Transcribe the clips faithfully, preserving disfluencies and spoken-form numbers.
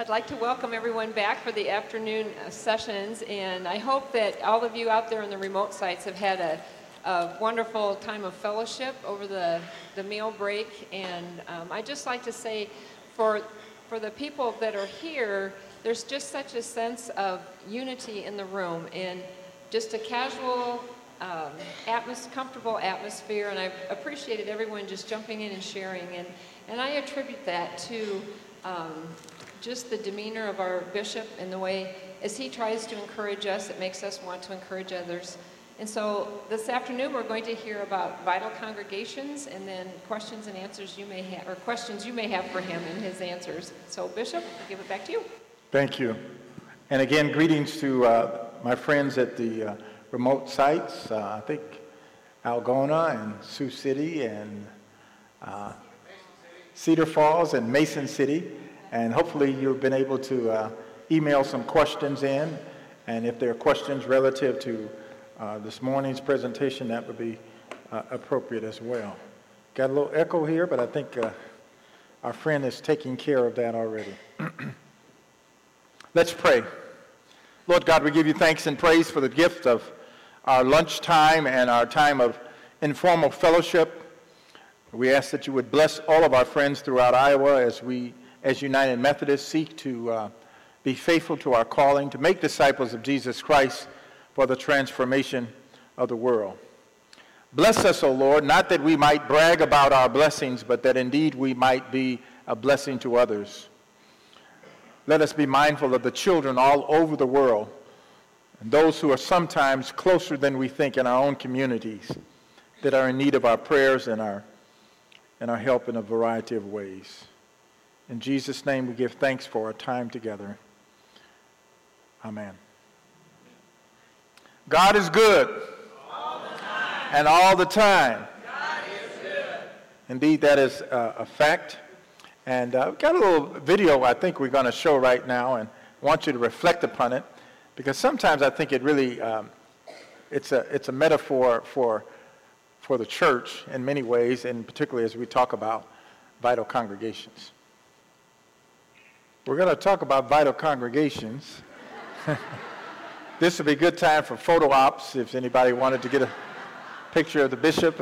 I'd like to welcome everyone back for the afternoon uh, sessions, and I hope that all of you out there on the remote sites have had a, a wonderful time of fellowship over the, the meal break. And um, I'd just like to say, for, for the people that are here, there's just such a sense of unity in the room, and just a casual, um, atmos- comfortable atmosphere, and I've appreciated everyone just jumping in and sharing, and, and I attribute that to um, just the demeanor of our bishop and the way, as he tries to encourage us, it makes us want to encourage others. And so this afternoon we're going to hear about vital congregations, and then questions and answers you may have, or questions you may have for him and his answers. So Bishop, I'll give it back to you. Thank you. And again, greetings to uh, my friends at the uh, remote sites. Uh, I think Algona and Sioux City and uh, Cedar Falls and Mason City. And hopefully you've been able to uh, email some questions in. And if there are questions relative to uh, this morning's presentation, that would be uh, appropriate as well. Got a little echo here, but I think uh, our friend is taking care of that already. Let's pray. Lord God, we give you thanks and praise for the gift of our lunchtime and our time of informal fellowship. We ask that you would bless all of our friends throughout Iowa as we, as United Methodists, seek to uh, be faithful to our calling, to make disciples of Jesus Christ for the transformation of the world. Bless us, O Lord, not that we might brag about our blessings, but that indeed we might be a blessing to others. Let us be mindful of the children all over the world, and those who are sometimes closer than we think in our own communities, that are in need of our prayers and our, and our help in a variety of ways. In Jesus' name we give thanks for our time together. Amen. God is good. All the time. And all the time. God is good. Indeed, that is uh, a fact. And uh, we've got a little video I think we're going to show right now, and I want you to reflect upon it, because sometimes I think it really, um, it's a it's a metaphor for for the church in many ways, and particularly as we talk about vital congregations. We're going to talk about vital congregations. This would be a good time for photo ops if anybody wanted to get a picture of the bishop.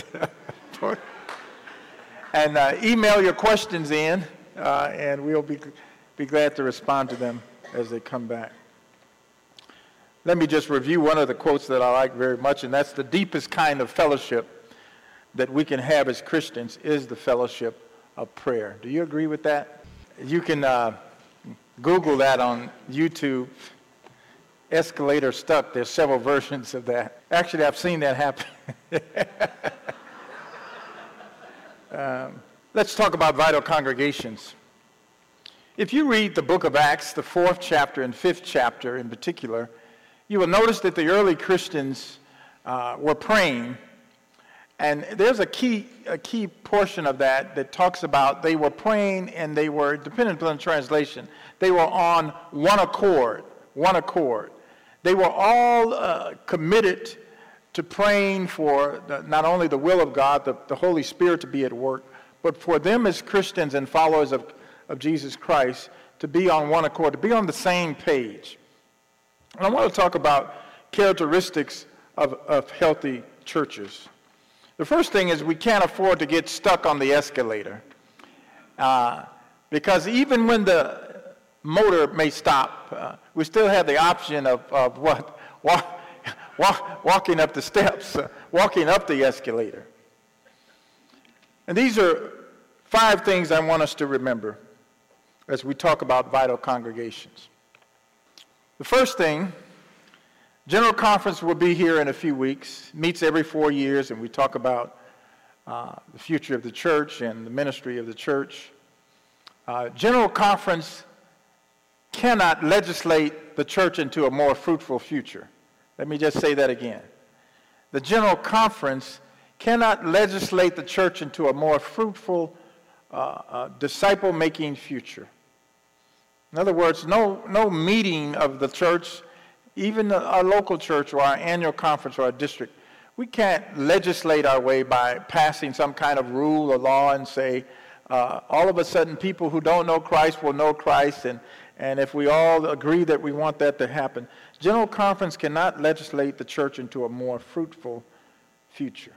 And uh, email your questions in, uh, and we'll be, be glad to respond to them as they come back. Let me just review one of the quotes that I like very much, and that's: the deepest kind of fellowship that we can have as Christians is the fellowship of prayer. Do you agree with that? You can uh, Google that on YouTube. Escalator stuck. There's several versions of that. Actually, I've seen that happen. Um, let's talk about vital congregations. If you read the book of Acts, the fourth chapter and fifth chapter in particular, you will notice that the early Christians uh, were praying, and there's a key a key portion of that that talks about they were praying and they were, depending upon the translation, they were on one accord, one accord. They were all uh, committed to praying for the, not only the will of God, the, the Holy Spirit to be at work, but for them as Christians and followers of, of Jesus Christ to be on one accord, to be on the same page. And I want to talk about characteristics of, of healthy churches. The first thing is we can't afford to get stuck on the escalator, uh, because even when the motor may stop, uh, we still have the option of, of what? Walk, Walk, walking up the steps, uh, walking up the escalator. And these are five things I want us to remember as we talk about vital congregations. The first thing, General Conference will be here in a few weeks, meets every four years, and we talk about uh, the future of the church and the ministry of the church. Uh, General Conference cannot legislate the church into a more fruitful future. Let me just say that again. The General Conference cannot legislate the church into a more fruitful, uh, uh, disciple-making future. In other words, no, no meeting of the church, even our local church or our annual conference or our district, we can't legislate our way by passing some kind of rule or law and say, uh, all of a sudden people who don't know Christ will know Christ, and, and if we all agree that we want that to happen, General Conference cannot legislate the church into a more fruitful future.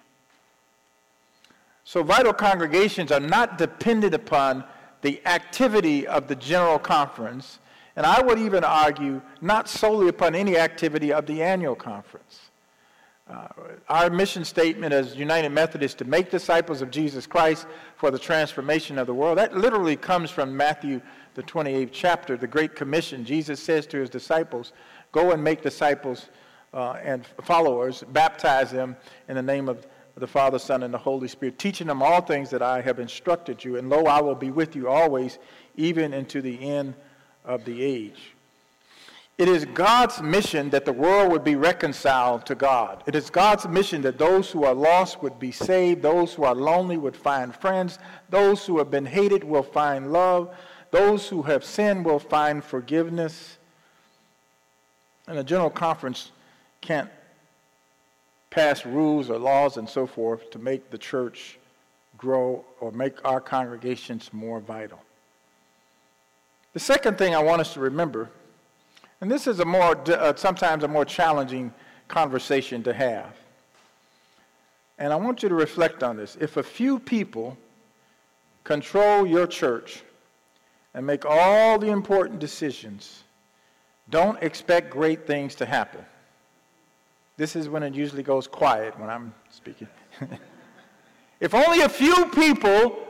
So vital congregations are not dependent upon the activity of the General Conference, and I would even argue not solely upon any activity of the annual conference. Uh, our mission statement as United Methodists, to make disciples of Jesus Christ for the transformation of the world, that literally comes from Matthew, the twenty-eighth chapter, the Great Commission. Jesus says to his disciples, go and make disciples uh, and followers, baptize them in the name of the Father, Son, and the Holy Spirit, teaching them all things that I have instructed you. And lo, I will be with you always, even into the end of the age. It is God's mission that the world would be reconciled to God. It is God's mission that those who are lost would be saved, those who are lonely would find friends, those who have been hated will find love, those who have sinned will find forgiveness. And a General Conference can't pass rules or laws and so forth to make the church grow or make our congregations more vital. The second thing I want us to remember, and this is a more, uh, sometimes a more challenging conversation to have, and I want you to reflect on this. If a few people control your church and make all the important decisions, don't expect great things to happen. This is when it usually goes quiet when I'm speaking. If only a few people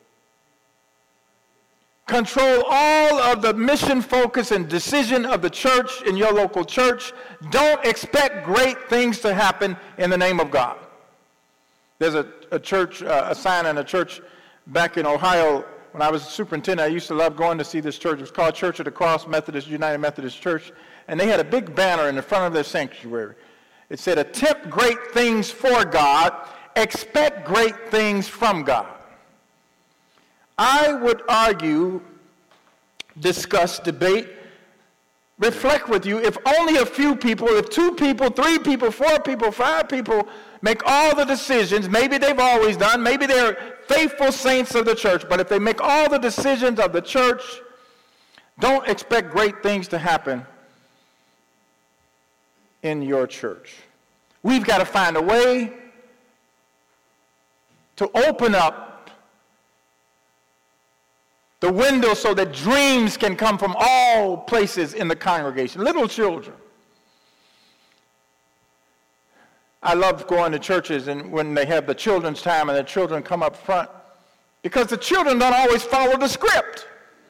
control all of the mission focus and decision of the church in your local church, don't expect great things to happen in the name of God. There's a, a church, uh, a sign in a church back in Ohio. When I was a superintendent, I used to love going to see this church. It was called Church of the Cross Methodist, United Methodist Church. And they had a big banner in the front of their sanctuary. It said, attempt great things for God, expect great things from God. I would argue, discuss, debate, reflect with you, if only a few people, if two people, three people, four people, five people make all the decisions, maybe they've always done, maybe they're faithful saints of the church, but if they make all the decisions of the church, don't expect great things to happen in your church. We've got to find a way to open up the window so that dreams can come from all places in the congregation. Little children. I love going to churches and when they have the children's time and the children come up front, because the children don't always follow the script.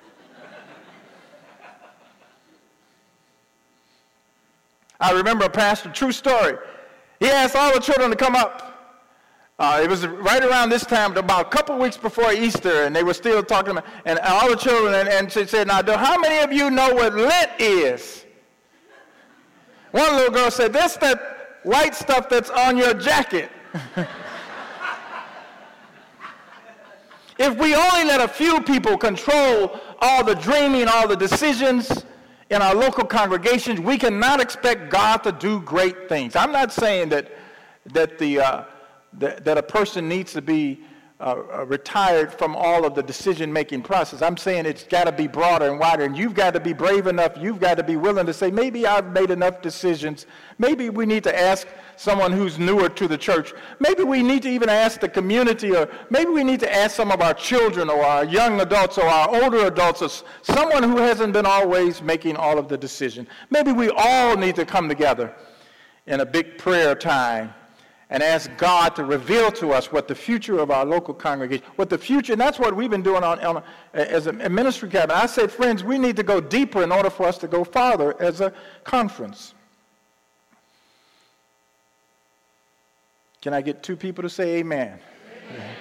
I remember a pastor, true story. He asked all the children to come up. Uh, it was right around this time, about a couple weeks before Easter, and they were still talking about, and all the children, and, and she said, now, how many of you know what Lent is? One little girl said, that's that white stuff that's on your jacket. If we only let a few people control all the dreaming, all the decisions in our local congregations, we cannot expect God to do great things. I'm not saying that that the uh, that, that a person needs to be uh, retired from all of the decision-making process. I'm saying it's got to be broader and wider, and you've got to be brave enough, you've got to be willing to say, maybe I've made enough decisions. Maybe we need to ask someone who's newer to the church. Maybe we need to even ask the community, or maybe we need to ask some of our children or our young adults or our older adults, or someone who hasn't been always making all of the decisions. Maybe we all need to come together in a big prayer time and ask God to reveal to us what the future of our local congregation, what the future, and that's what we've been doing on, on as a ministry cabinet. I said, friends, we need to go deeper in order for us to go farther as a conference. Can I get two people to say amen? Amen.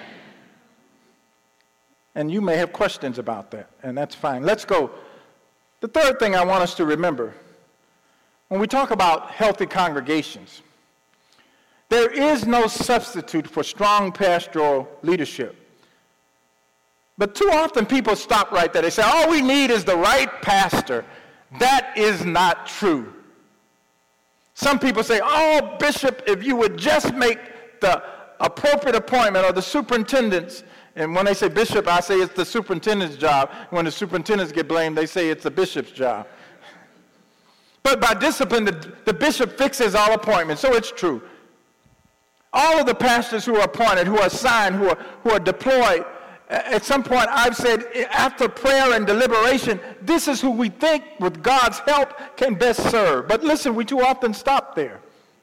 And you may have questions about that, and that's fine. Let's go. The third thing I want us to remember, when we talk about healthy congregations, there is no substitute for strong pastoral leadership. But too often people stop right there. They say, all we need is the right pastor. That is not true. Some people say, oh, Bishop, if you would just make the appropriate appointment or the superintendents And when they say bishop, I say it's the superintendent's job. When the superintendents get blamed, they say it's the bishop's job. But by discipline, the, the bishop fixes all appointments, so it's true. All of the pastors who are appointed, who are assigned, who are, who are deployed, at some point I've said, after prayer and deliberation, this is who we think, with God's help, can best serve. But listen, we too often stop there.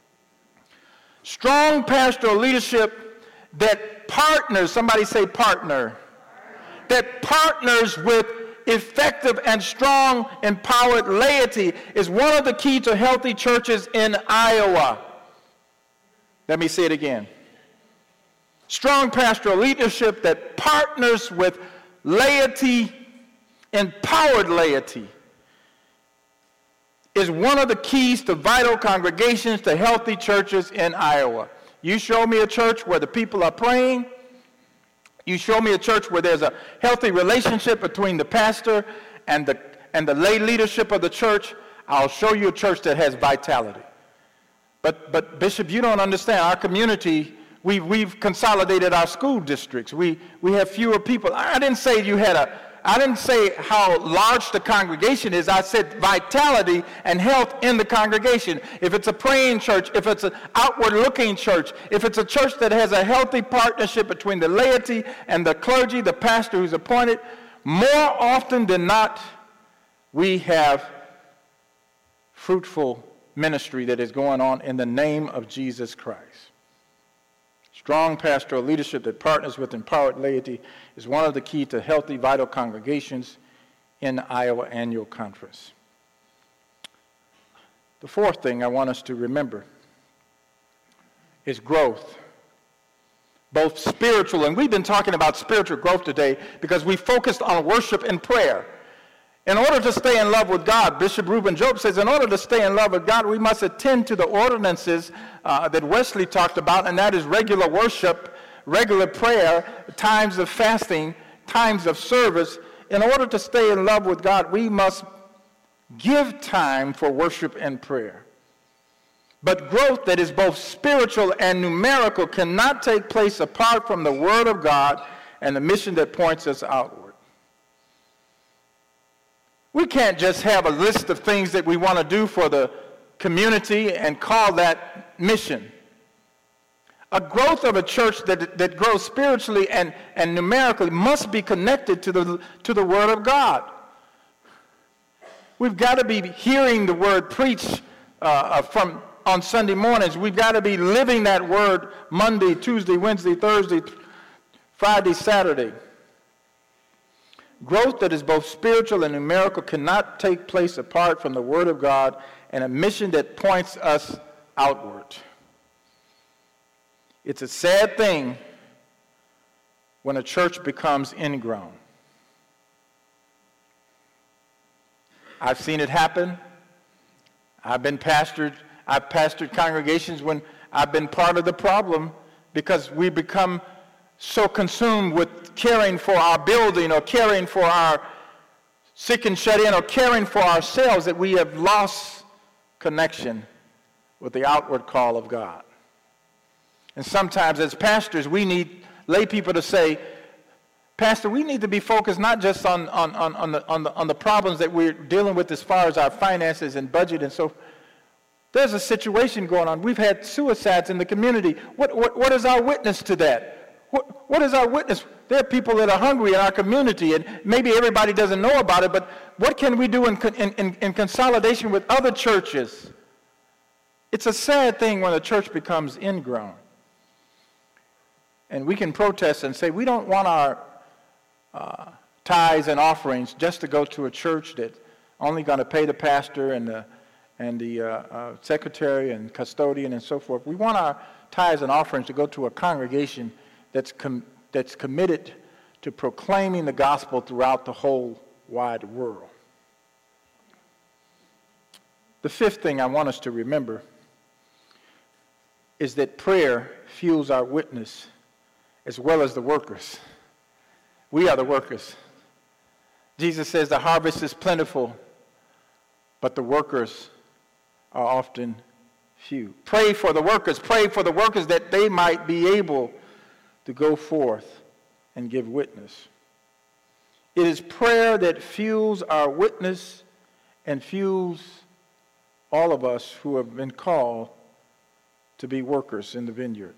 Strong pastoral leadership that partners, somebody say partner, that partners with effective and strong, empowered laity is one of the keys to healthy churches in Iowa. Let me say it again. Strong pastoral leadership that partners with laity, empowered laity, is one of the keys to vital congregations, to healthy churches in Iowa. You show me a church where the people are praying. You show me a church where there's a healthy relationship between the pastor and the, and the lay leadership of the church. I'll show you a church that has vitality. But, but Bishop, you don't understand. Our community, we've, we've consolidated our school districts. We, we have fewer people. I didn't say you had a, I didn't say how large the congregation is. I said vitality and health in the congregation. If it's a praying church, if it's an outward-looking church, if it's a church that has a healthy partnership between the laity and the clergy, the pastor who's appointed, more often than not, we have fruitful ministry that is going on in the name of Jesus Christ. Strong pastoral leadership that partners with empowered laity is one of the keys to healthy, vital congregations in the Iowa Annual Conference. The fourth thing I want us to remember is growth, both spiritual, and we've been talking about spiritual growth today because we focused on worship and prayer. In order to stay in love with God, Bishop Reuben Job says, in order to stay in love with God, we must attend to the ordinances uh, that Wesley talked about, and that is regular worship, regular prayer, times of fasting, times of service. In order to stay in love with God, we must give time for worship and prayer. But growth that is both spiritual and numerical cannot take place apart from the Word of God and the mission that points us outward. We can't just have a list of things that we want to do for the community and call that mission. A growth of a church that, that grows spiritually and, and numerically must be connected to the, to the Word of God. We've got to be hearing the Word preached uh, from on Sunday mornings. We've got to be living that Word Monday, Tuesday, Wednesday, Thursday, Friday, Saturday. Growth that is both spiritual and numerical cannot take place apart from the Word of God and a mission that points us outward. It's a sad thing when a church becomes ingrown. I've seen it happen. I've been pastored, I've pastored congregations when I've been part of the problem because we become so consumed with caring for our building or caring for our sick and shut in or caring for ourselves that we have lost connection with the outward call of God. And sometimes as pastors, we need lay people to say, Pastor, we need to be focused not just on, on, on, on, the, on, the, on the problems that we're dealing with as far as our finances and budget and so forth. There's a situation going on. We've had suicides in the community. What, what, what is our witness to that? What, what is our witness? There are people that are hungry in our community, and maybe everybody doesn't know about it, but what can we do in, in, in, in consolidation with other churches? It's a sad thing when a church becomes ingrown. And we can protest and say, we don't want our uh, tithes and offerings just to go to a church that's only going to pay the pastor and the, and the uh, uh, secretary and custodian and so forth. We want our tithes and offerings to go to a congregation that's com- that's committed to proclaiming the gospel throughout the whole wide world. The fifth thing I want us to remember is that prayer fuels our witness as well as the workers. We are the workers. Jesus says the harvest is plentiful, but the workers are often few. Pray for the workers. Pray for the workers that they might be able to go forth and give witness. It is prayer that fuels our witness and fuels all of us who have been called to be workers in the vineyard.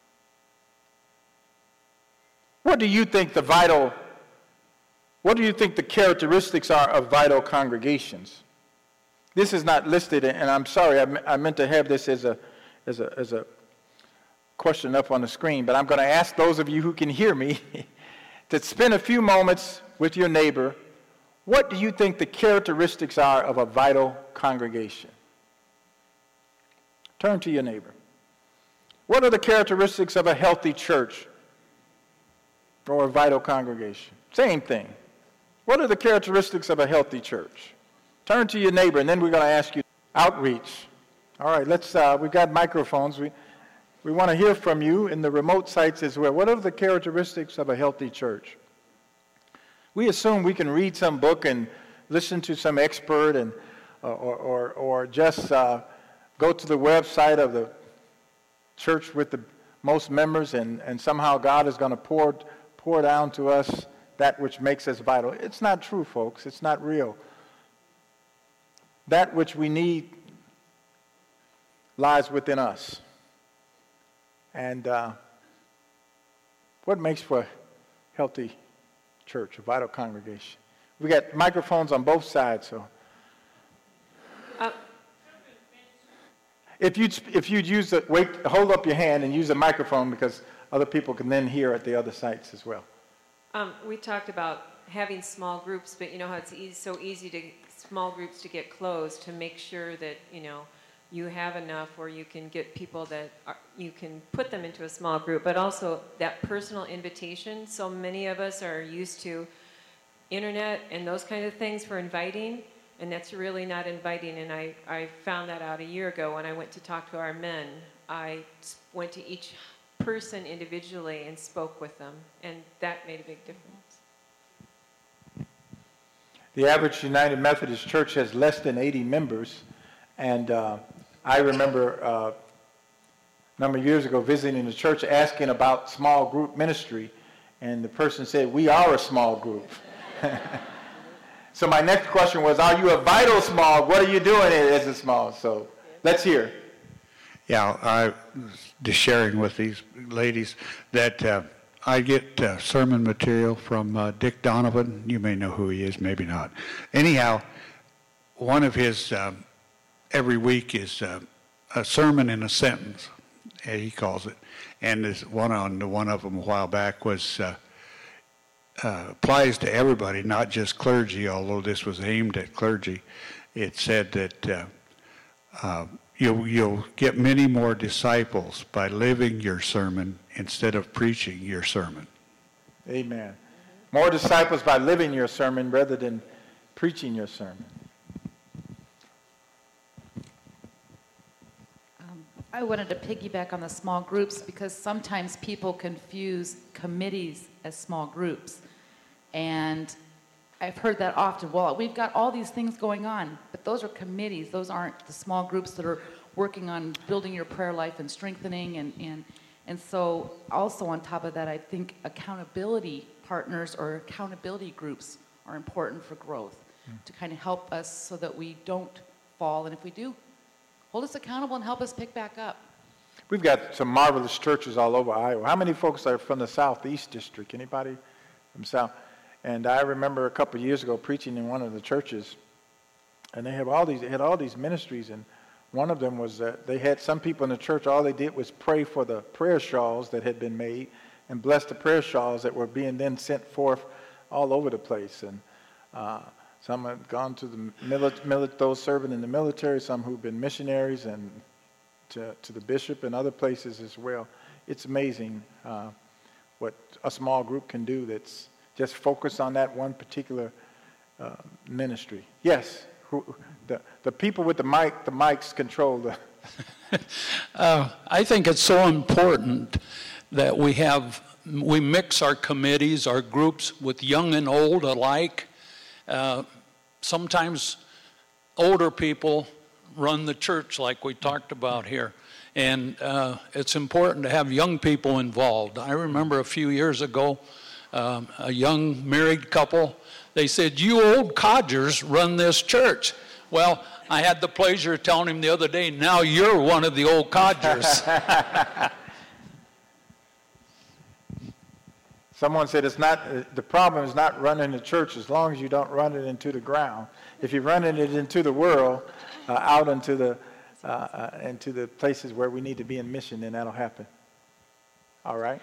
What do you think the vital, what do you think the characteristics are of vital congregations? This is not listed, and I'm sorry, I, I meant to have this as a, as a, as a question up on the screen, but I'm going to ask those of you who can hear me to spend a few moments with your neighbor. What do you think the characteristics are of a vital congregation? Turn to your neighbor. What are the characteristics of a healthy church or a vital congregation? Same thing. What are the characteristics of a healthy church? Turn to your neighbor, and then we're going to ask you outreach. All right, let's, uh, we've got microphones. We, we want to hear from you in the remote sites as well. What are the characteristics of a healthy church? We assume we can read some book and listen to some expert and, uh, or, or, or just uh, go to the website of the church with the most members, and, and somehow God is going to pour, pour down to us that which makes us vital. It's not true, folks. It's not real. That which we need lies within us. And uh, what makes for a healthy church, a vital congregation? We got microphones on both sides, so. Uh, if you'd, if you'd use the, wait, hold up your hand and use a microphone, because other people can then hear at the other sites as well. Um, we talked about having small groups, but you know how it's easy, so easy to small groups to get closed, to make sure that, you know, you have enough where you can get people that are, you can put them into a small group, but also that personal invitation. So many of us are used to internet and those kind of things for inviting, and that's really not inviting. And I, I found that out a year ago when I went to talk to our men. I went to each person individually and spoke with them, and that made a big difference. The average United Methodist Church has less than eighty members, and uh, I remember uh, a number of years ago visiting the church asking about small group ministry, and the person said, "We are a small group." So my next question was, are you a vital small? What are you doing as a small? So let's hear. Yeah, I was just sharing with these ladies that uh, I get uh, sermon material from uh, Dick Donovan. You may know who he is, maybe not. Anyhow, one of his um, every week is uh, a sermon in a sentence, he calls it. And this one on the one of them a while back was uh, uh, applies to everybody, not just clergy. Although this was aimed at clergy, it said that uh, uh, you'll you'll get many more disciples by living your sermon instead of preaching your sermon. Amen. More disciples by living your sermon rather than preaching your sermon. Um, I wanted to piggyback on the small groups because sometimes people confuse committees as small groups. And I've heard that often. Well, we've got all these things going on, but those are committees. Those aren't the small groups that are working on building your prayer life and strengthening. And, and, and so also on top of that, I think accountability partners or accountability groups are important for growth mm. to kind of help us so that we don't fall. And if we do, hold us accountable and help us pick back up. We've got some marvelous churches all over Iowa. How many folks are from the Southeast District? Anybody from South? And I remember a couple of years ago preaching in one of the churches, and they have all these, they had all these ministries, and one of them was that they had some people in the church, all they did was pray for the prayer shawls that had been made and bless the prayer shawls that were being then sent forth all over the place. And uh, some had gone to the mili- mili- those serving in the military, some who've been missionaries, and to, to the bishop and other places as well. It's amazing uh, what a small group can do that's just focused on that one particular uh, ministry. Yes, who, the, the people with the mic, the mics control the... uh, I think it's so important that we have, we mix our committees, our groups with young and old alike. Uh, sometimes older people run the church like we talked about here. And uh, it's important to have young people involved. I remember a few years ago, um, a young married couple. They said, "You old codgers run this church." Well, I had the pleasure of telling him the other day, now you're one of the old codgers. Someone said it's not, the problem is not running the church as long as you don't run it into the ground. If you're running it into the world, uh, out into the, uh, uh, into the places where we need to be in mission, then that'll happen. All right?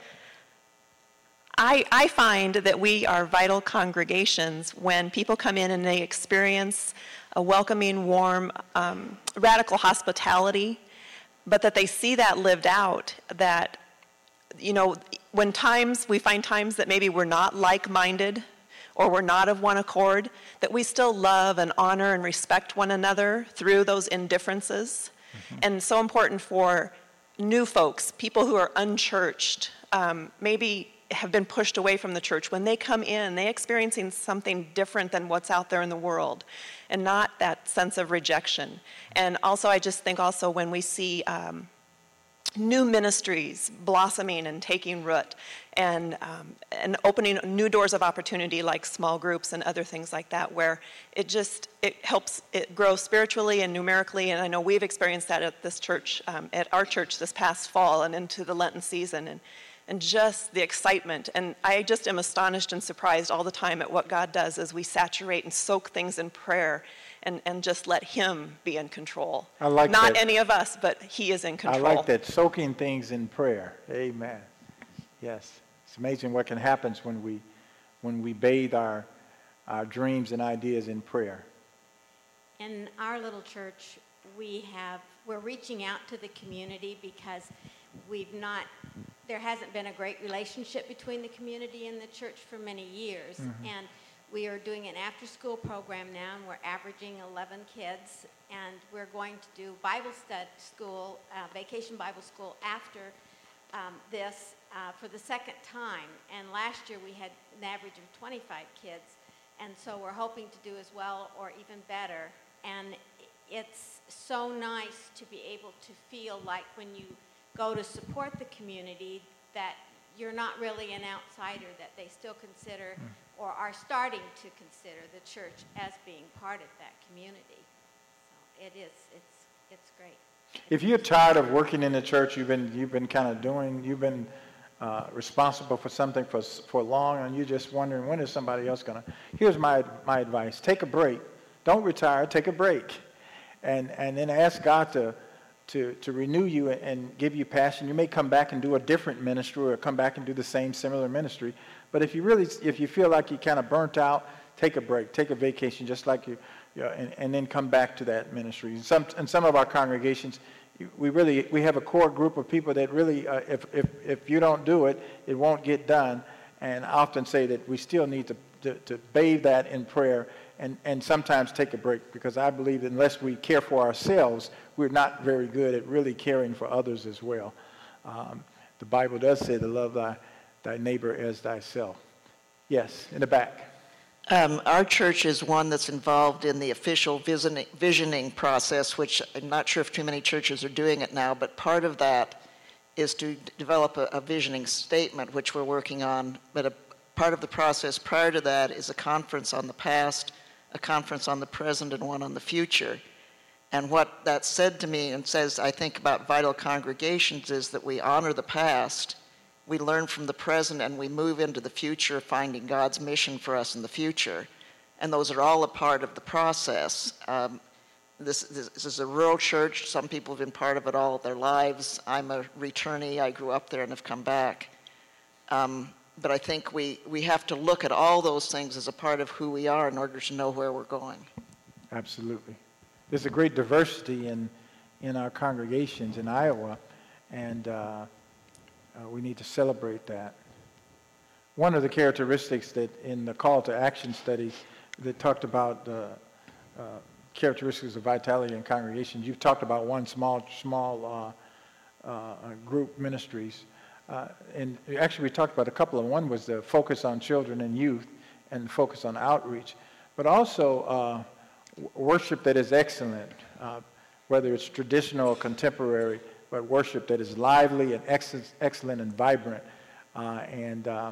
I, I find that we are vital congregations when people come in and they experience a welcoming, warm, um, radical hospitality, but that they see that lived out, that, you know, when times, we find times that maybe we're not like-minded or we're not of one accord, that we still love and honor and respect one another through those indifferences. Mm-hmm. And so important for new folks, people who are unchurched, um, maybe have been pushed away from the church. When they come in, they're experiencing something different than what's out there in the world, and not that sense of rejection. And also, I just think also when we see um, new ministries blossoming and taking root, and um, and opening new doors of opportunity like small groups and other things like that, where it just, it helps it grow spiritually and numerically. And I know we've experienced that at this church, um, at our church this past fall and into the Lenten season, and and just the excitement. And I just am astonished and surprised all the time at what God does as we saturate and soak things in prayer and, and just let him be in control. I like Not that. any of us, but he is in control. I like that, soaking things in prayer. Amen. Yes. It's amazing what can happen when we, when we bathe our, our dreams and ideas in prayer. In our little church, we have, we're reaching out to the community because we've not, there hasn't been a great relationship between the community and the church for many years. Mm-hmm. And we are doing an after-school program now, and we're averaging eleven kids, and we're going to do Bible study school, uh, vacation Bible school after um, this uh, for the second time. And last year we had an average of twenty-five kids, and so we're hoping to do as well or even better. And it's so nice to be able to feel like when you go to support the community that you're not really an outsider, that they still consider mm. or are starting to consider the church as being part of that community. So it is, it's, it's great. If you're tired of working in the church, you've been, you've been kind of doing, you've been uh, responsible for something for, for long, and you're just wondering, when is somebody else going to, here's my, my advice. Take a break. Don't retire, take a break. And, and then ask God to, to, to renew you and give you passion. You may come back and do a different ministry or come back and do the same similar ministry. But if you really, if you feel like you're kind of burnt out, take a break, take a vacation, just like you, you know, and, and then come back to that ministry. In some, in some of our congregations, we really, we have a core group of people that really, uh, if, if, if you don't do it, it won't get done. And I often say that we still need to, to, to bathe that in prayer and, and sometimes take a break, because I believe that unless we care for ourselves, we're not very good at really caring for others as well. Um, the Bible does say to love thy, thy neighbor as thyself. Yes, in the back. Um, our church is one that's involved in the official visioning, visioning process, which I'm not sure if too many churches are doing it now, but part of that is to d- develop a, a visioning statement, which we're working on. But a part of the process prior to that is a conference on the past, a conference on the present, and one on the future. And what that said to me and says, I think, about vital congregations is that we honor the past, we learn from the present, and we move into the future, finding God's mission for us in the future. And those are all a part of the process. Um, this, this, this is a rural church. Some people have been part of it all their lives. I'm a returnee. I grew up there and have come back. Um, but I think we, we have to look at all those things as a part of who we are in order to know where we're going. Absolutely. There's a great diversity in, in our congregations in Iowa, and uh, uh, we need to celebrate that. One of the characteristics that in the call to action study that talked about uh, uh, characteristics of vitality in congregations, you've talked about one small, small uh, uh, group ministries. Uh, and actually we talked about a couple of them. One was the focus on children and youth and focus on outreach, but also uh, worship that is excellent, uh, whether it's traditional or contemporary, but worship that is lively and ex- excellent and vibrant. Uh, and uh,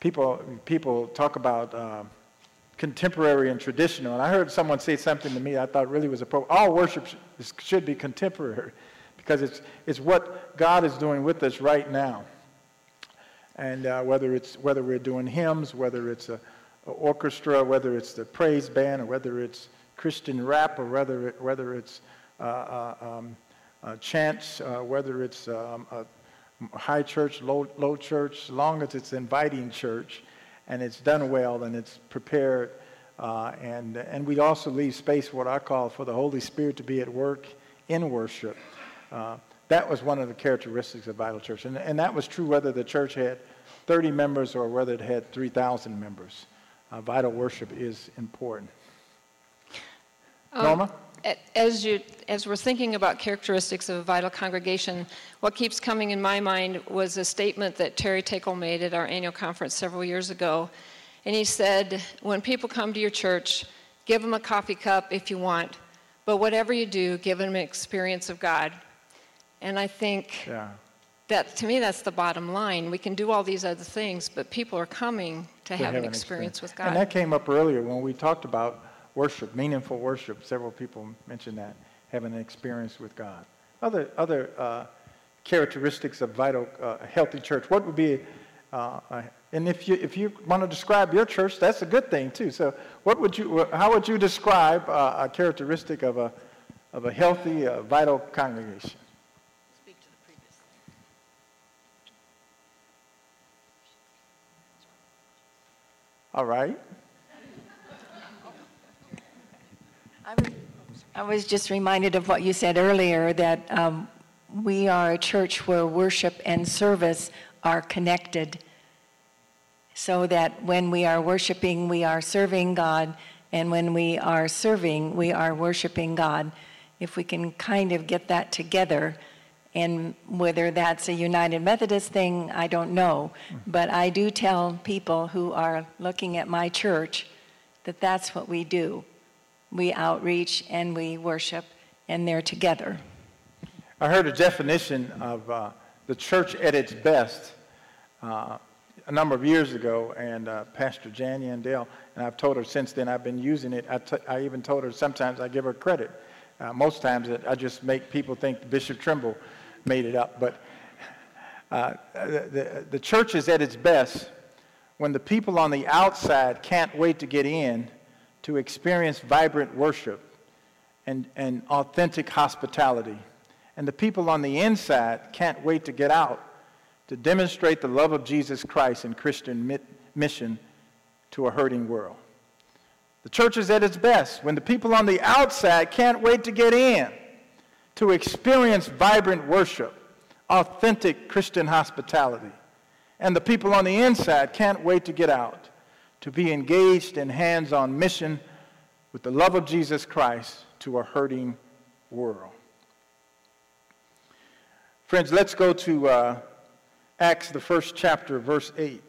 people, people talk about uh, contemporary and traditional. And I heard someone say something to me I thought really was appropriate. All worship sh- should be contemporary because it's, it's what God is doing with us right now. And uh, whether it's whether we're doing hymns, whether it's a, a orchestra, whether it's the praise band, or whether it's Christian rap, or whether it, whether it's uh, uh, um, uh, chants, uh, whether it's um, a high church, low low church, as long as it's inviting church, and it's done well and it's prepared, uh, and and we also leave space, what I call, for the Holy Spirit to be at work in worship. Uh, That was one of the characteristics of Vital Church. And, and that was true whether the church had thirty members or whether it had three thousand members. Uh, vital worship is important. Um, Norma? As, you, as we're thinking about characteristics of a vital congregation, what keeps coming in my mind was a statement that Terry Tickle made at our annual conference several years ago. And he said, when people come to your church, give them a coffee cup if you want, but whatever you do, give them an experience of God. And I think Yeah. that, to me, that's the bottom line. We can do all these other things, but people are coming to have an experience with God. And that came up earlier when we talked about worship, meaningful worship. Several people mentioned that, having an experience with God. Other other uh, characteristics of vital, uh, healthy church. What would be, uh, uh, and if you if you want to describe your church, that's a good thing too. So, what would you? How would you describe uh, a characteristic of a of a healthy, uh, vital congregation? All right. I was, I was just reminded of what you said earlier, that um, we are a church where worship and service are connected, so that when we are worshiping, we are serving God, and when we are serving, we are worshiping God. If we can kind of get that together, and whether that's a United Methodist thing, I don't know. But I do tell people who are looking at my church that that's what we do. We outreach and we worship, and they're together. I heard a definition of uh, the church at its best uh, a number of years ago, and uh, Pastor Jan Yandel, and I've told her since then, I've been using it. I, t- I even told her sometimes I give her credit. Uh, most times I just make people think Bishop Trimble made it up. But uh, the, the, the church is at its best when the people on the outside can't wait to get in to experience vibrant worship and, and authentic hospitality. And the people on the inside can't wait to get out to demonstrate the love of Jesus Christ and Christian mi- mission to a hurting world. The church is at its best when the people on the outside can't wait to get in to experience vibrant worship, authentic Christian hospitality. And the people on the inside can't wait to get out to be engaged in hands-on mission with the love of Jesus Christ to a hurting world. Friends, let's go to uh, Acts, the first chapter, verse eight.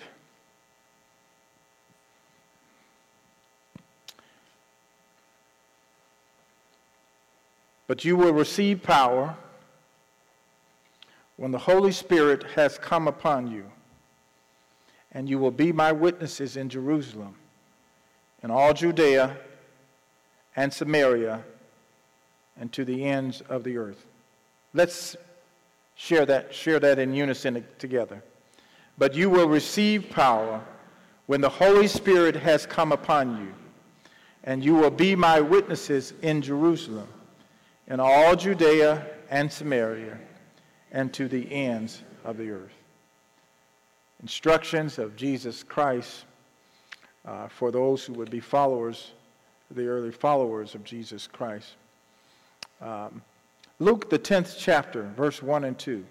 But you will receive power when the Holy Spirit has come upon you, and you will be my witnesses in Jerusalem, in all Judea and Samaria, and to the ends of the earth. Let's share that, share that in unison together. But you will receive power when the Holy Spirit has come upon you, and you will be my witnesses in Jerusalem, in all Judea and Samaria, and to the ends of the earth. Instructions of Jesus Christ uh, for those who would be followers, the early followers of Jesus Christ. Um, Luke, the tenth chapter, verse one and two.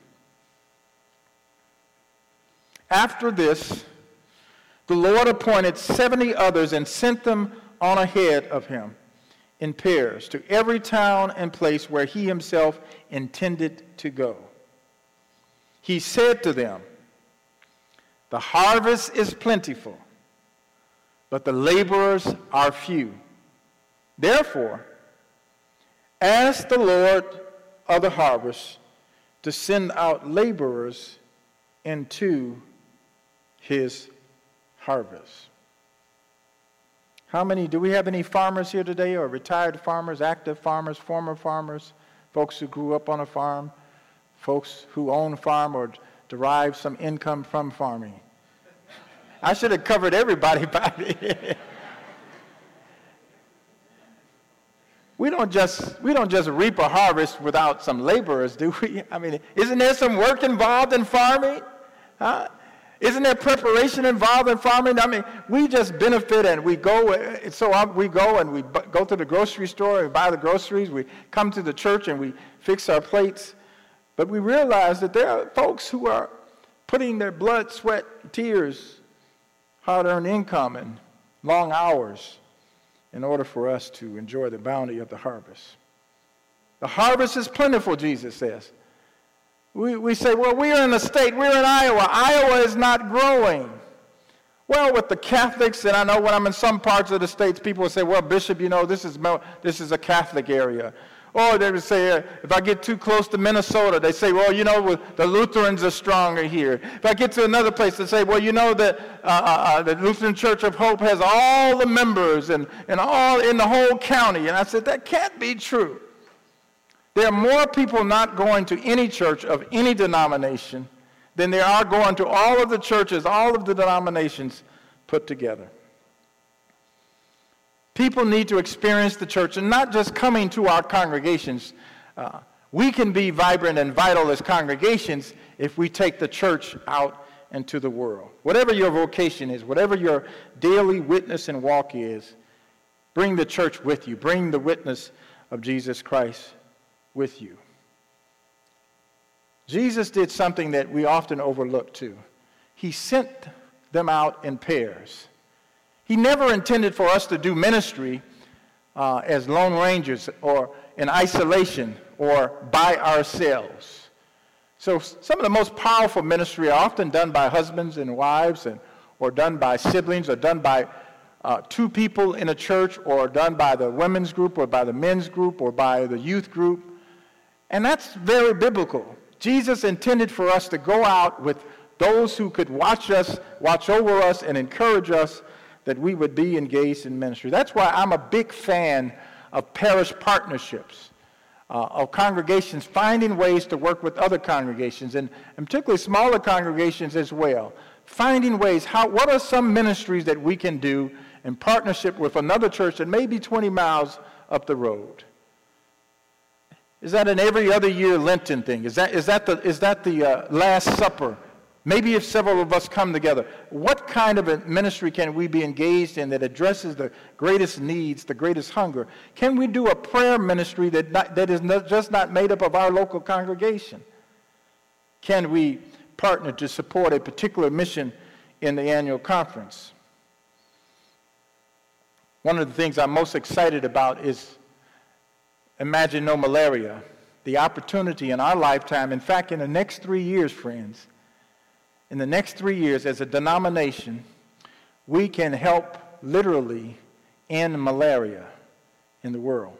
After this, the Lord appointed seventy others and sent them on ahead of him in pairs to every town and place where he himself intended to go. He said to them, "The harvest is plentiful, but the laborers are few. Therefore, ask the Lord of the harvest to send out laborers into his harvest. How many, do we have any farmers here today, or retired farmers, active farmers, former farmers, folks who grew up on a farm, folks who own a farm or derive some income from farming? I should have covered everybody by the We don't just we don't just reap a harvest without some laborers, do we? I mean, isn't there some work involved in farming? Huh? Isn't there preparation involved in farming? I mean, we just benefit and we go, so we go and we go to the grocery store and buy the groceries. We come to the church and we fix our plates. But we realize that there are folks who are putting their blood, sweat, tears, hard-earned income, and long hours in order for us to enjoy the bounty of the harvest. The harvest is plentiful, Jesus says. We, we say, well, we're in a state, we're in Iowa. Iowa is not growing. Well, with the Catholics, and I know when I'm in some parts of the states, people will say, well, Bishop, you know, this is, this is a Catholic area. Or they would say, uh, if I get too close to Minnesota, they say, well, you know, the Lutherans are stronger here. If I get to another place, they say, well, you know, the, uh, uh, the Lutheran Church of Hope has all the members and, and all in the whole county. And I said, that can't be true. There are more people not going to any church of any denomination than there are going to all of the churches, all of the denominations put together. People need to experience the church and not just coming to our congregations. Uh, we can be vibrant and vital as congregations if we take the church out into the world. Whatever your vocation is, whatever your daily witness and walk is, bring the church with you. Bring the witness of Jesus Christ with you. Jesus did something that we often overlook too. He sent them out in pairs. He never intended for us to do ministry uh, as lone rangers or in isolation or by ourselves. So some of the most powerful ministry are often done by husbands and wives, and or done by siblings, or done by uh, two people in a church, or done by the women's group, or by the men's group, or by the youth group. And that's very biblical. Jesus intended for us to go out with those who could watch us, watch over us, and encourage us, that we would be engaged in ministry. That's why I'm a big fan of parish partnerships, uh, of congregations finding ways to work with other congregations, and, and particularly smaller congregations as well. Finding ways, how, what are some ministries that we can do in partnership with another church that may be twenty miles up the road? Is that an every other year Lenten thing? Is that, is that the, is that the uh, Last Supper? Maybe if several of us come together, what kind of a ministry can we be engaged in that addresses the greatest needs, the greatest hunger? Can we do a prayer ministry that, not, that is not, just not made up of our local congregation? Can we partner to support a particular mission in the annual conference? One of the things I'm most excited about is Imagine No Malaria, the opportunity in our lifetime, in fact, in the next three years, friends, in the next three years, as a denomination, we can help literally end malaria in the world,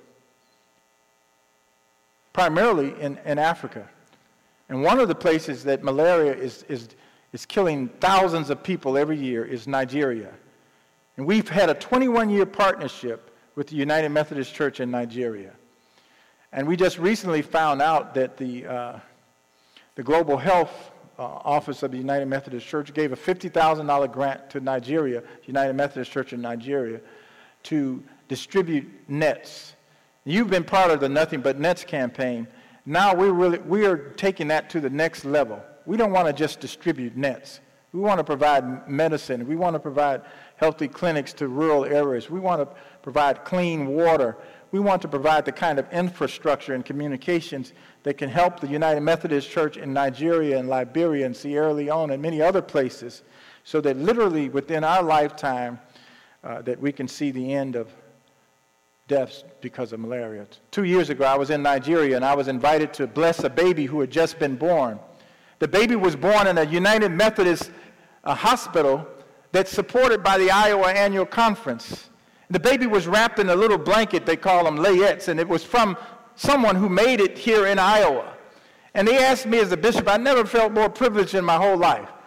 primarily in, in Africa. And one of the places that malaria is, is, is killing thousands of people every year is Nigeria. And we've had a twenty-one year partnership with the United Methodist Church in Nigeria. And we just recently found out that the, uh, the Global Health uh, Office of the United Methodist Church gave a fifty thousand dollars grant to Nigeria, United Methodist Church in Nigeria, to distribute nets. You've been part of the Nothing But Nets campaign. Now we're really, we are taking that to the next level. We don't want to just distribute nets. We want to provide medicine. We want to provide healthy clinics to rural areas. We want to provide clean water. We want to provide the kind of infrastructure and communications that can help the United Methodist Church in Nigeria and Liberia and Sierra Leone and many other places, so that literally within our lifetime uh, that we can see the end of deaths because of malaria. Two years ago, I was in Nigeria, and I was invited to bless a baby who had just been born. The baby was born in a United Methodist uh, hospital that's supported by the Iowa Annual Conference. The baby was wrapped in a little blanket, they call them layettes, and it was from someone who made it here in Iowa. And they asked me as a bishop, I never felt more privileged in my whole life.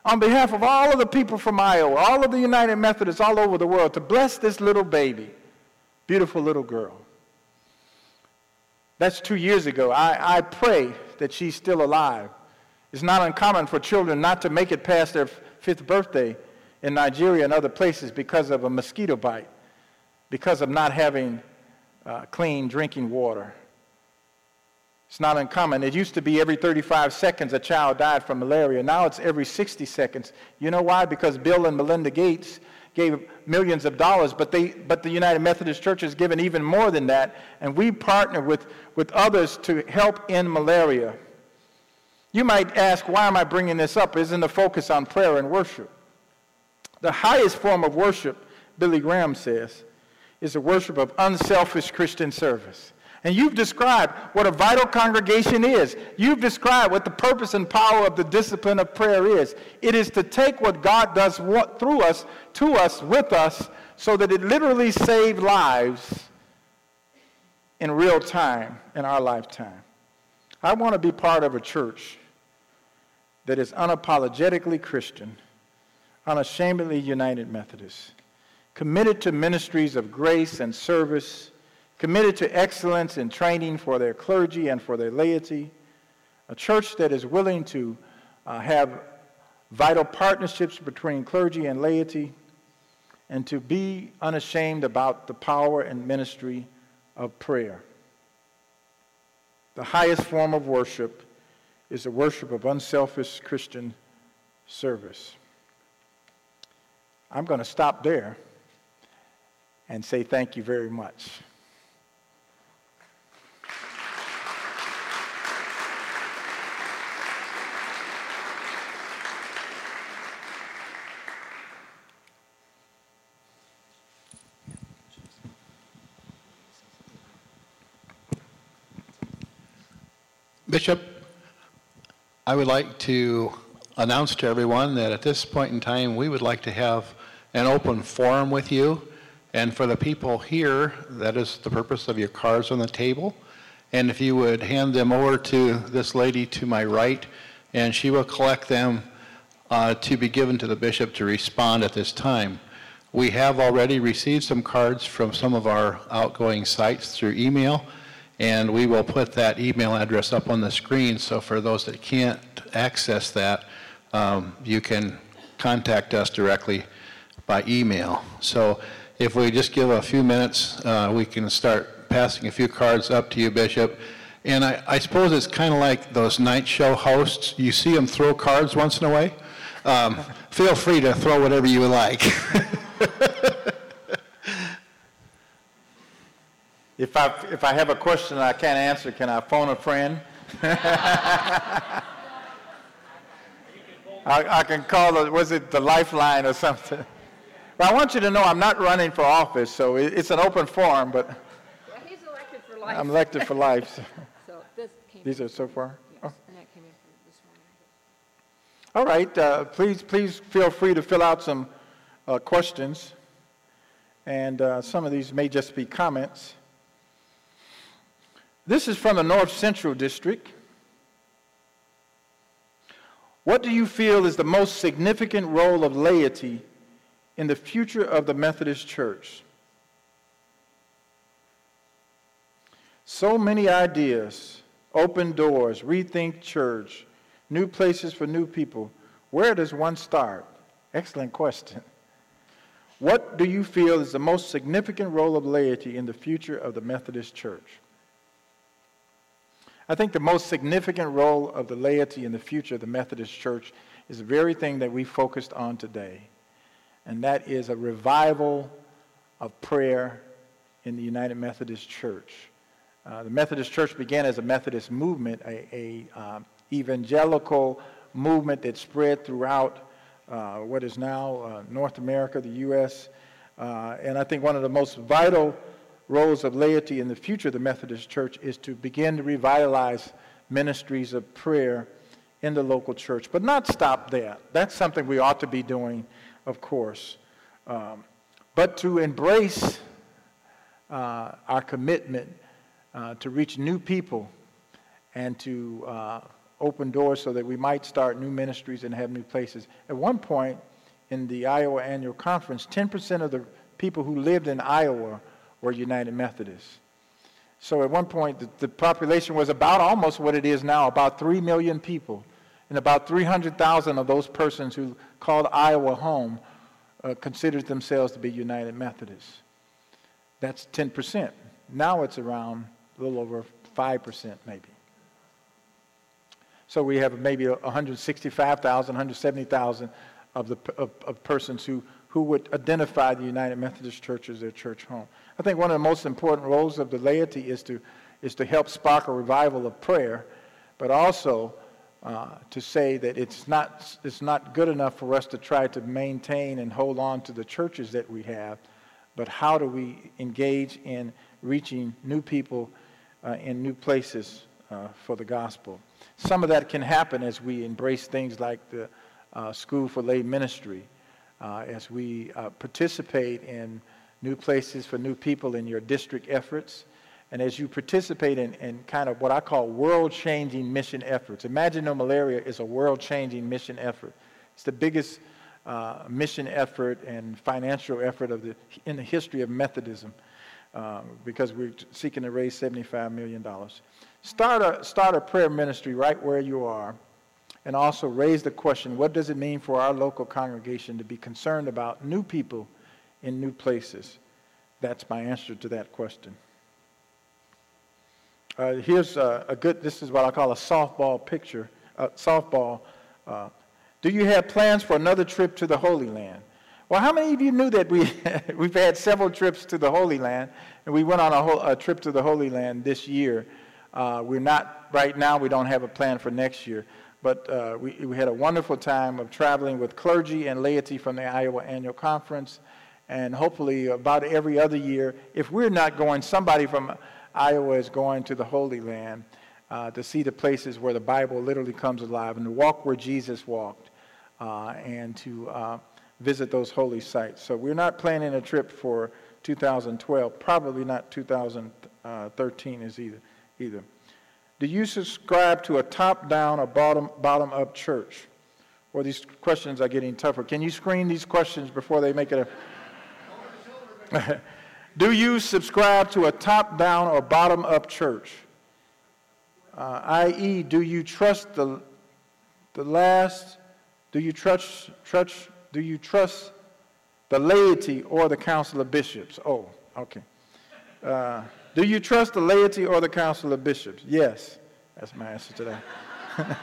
on behalf of all of the people from Iowa, all of the United Methodists all over the world, to bless this little baby, beautiful little girl. That's two years ago. I, I pray that she's still alive. It's not uncommon for children not to make it past their fifth birthday in Nigeria and other places because of a mosquito bite, because of not having uh, clean drinking water. It's not uncommon. It used to be every thirty-five seconds a child died from malaria. Now it's every sixty seconds. You know why? Because Bill and Melinda Gates gave millions of dollars, but they, but the United Methodist Church has given even more than that, and we partner with, with others to help end malaria. You might ask, why am I bringing this up? Isn't the focus on prayer and worship? The highest form of worship, Billy Graham says, is the worship of unselfish Christian service. And you've described what a vital congregation is. You've described what the purpose and power of the discipline of prayer is. It is to take what God does through us, to us, with us, so that it literally saves lives in real time in our lifetime. I want to be part of a church that is unapologetically Christian, unashamedly United Methodist, committed to ministries of grace and service, committed to excellence in training for their clergy and for their laity, a church that is willing to uh, have vital partnerships between clergy and laity, and to be unashamed about the power and ministry of prayer. The highest form of worship is the worship of unselfish Christian service. I'm going to stop there and say thank you very much. Bishop, I would like to announce to everyone that at this point in time, we would like to have an open forum with you. And for the people here, that is the purpose of your cards on the table. And if you would hand them over to this lady to my right, and she will collect them uh, to be given to the bishop to respond at this time. We have already received some cards from some of our outgoing sites through email, and we will put that email address up on the screen, so for those that can't access that, um, you can contact us directly by email. So if we just give a few minutes, uh, we can start passing a few cards up to you, Bishop. And I, I suppose it's kind of like those night show hosts. You see them throw cards once in a way. Um, feel free to throw whatever you would like. If I, if I have a question I can't answer, can I phone a friend? I, I can call, it, was it the Lifeline or something? But I want you to know I'm not running for office, so it, it's an open forum, but well, he's elected for life. I'm elected for life. So. So this came These are so far? Yes, Oh. and that came in from this morning. All right, uh, please, please feel free to fill out some uh, questions, and uh, some of these may just be comments. This is from the North Central District. What do you feel is the most significant role of laity in the future of the Methodist Church? So many ideas, open doors, rethink church, new places for new people. Where does one start? Excellent question. What do you feel is the most significant role of laity in the future of the Methodist Church? I think the most significant role of the laity in the future of the Methodist Church is the very thing that we focused on today, and that is a revival of prayer in the United Methodist Church. Uh, the Methodist Church began as a Methodist movement, a, a um, evangelical movement that spread throughout uh, what is now uh, North America, the U S, uh, and I think one of the most vital roles of laity in the future of the Methodist Church is to begin to revitalize ministries of prayer in the local church, but not stop there. That's something we ought to be doing, of course, um, but to embrace uh, our commitment uh, to reach new people and to uh, open doors so that we might start new ministries and have new places. At one point in the Iowa Annual Conference, ten percent of the people who lived in Iowa were United Methodists. So at one point, the, the population was about almost what it is now, about three million people. And about three hundred thousand of those persons who called Iowa home uh, considered themselves to be United Methodists. That's ten percent. Now it's around a little over five percent maybe. So we have maybe one hundred sixty-five thousand, one hundred seventy thousand of the of, of persons who, who would identify the United Methodist Church as their church home. I think one of the most important roles of the laity is to is to help spark a revival of prayer, but also uh, to say that it's not it's not good enough for us to try to maintain and hold on to the churches that we have, but how do we engage in reaching new people uh, in new places uh, for the gospel? Some of that can happen as we embrace things like the uh, School for Lay Ministry, uh, as we uh, participate in new places for new people in your district efforts, and as you participate in, in kind of what I call world-changing mission efforts. Imagine No Malaria is a world-changing mission effort. It's the biggest uh, mission effort and financial effort of the, in the history of Methodism, uh, because we're seeking to raise seventy-five million dollars. Start a, start a prayer ministry right where you are, and also raise the question, what does it mean for our local congregation to be concerned about new people in new places? That's my answer to that question. Uh, here's a, a good, this is what I call a softball picture, uh, softball. Uh, do you have plans for another trip to the Holy Land? Well, how many of you knew that we, we've had several trips to the Holy Land, and we went on a, whole, a trip to the Holy Land this year. Uh, we're not, right now, we don't have a plan for next year, but uh, we, we had a wonderful time of traveling with clergy and laity from the Iowa Annual Conference, and hopefully about every other year, if we're not going, somebody from Iowa is going to the Holy Land uh, to see the places where the Bible literally comes alive and to walk where Jesus walked uh, and to uh, visit those holy sites. So we're not planning a trip for two thousand twelve, probably not two thousand thirteen is either. either. Do you subscribe to a top-down or bottom, bottom-up church? Or these questions are getting tougher. Can you screen these questions before they make it a... Do you subscribe to a top-down or bottom-up church? Uh, that is, do you trust the, the last... Do you trust, trust, do you trust the laity or the council of bishops? Oh, okay. Uh, Do you trust the laity or the council of bishops? Yes. That's my answer to that.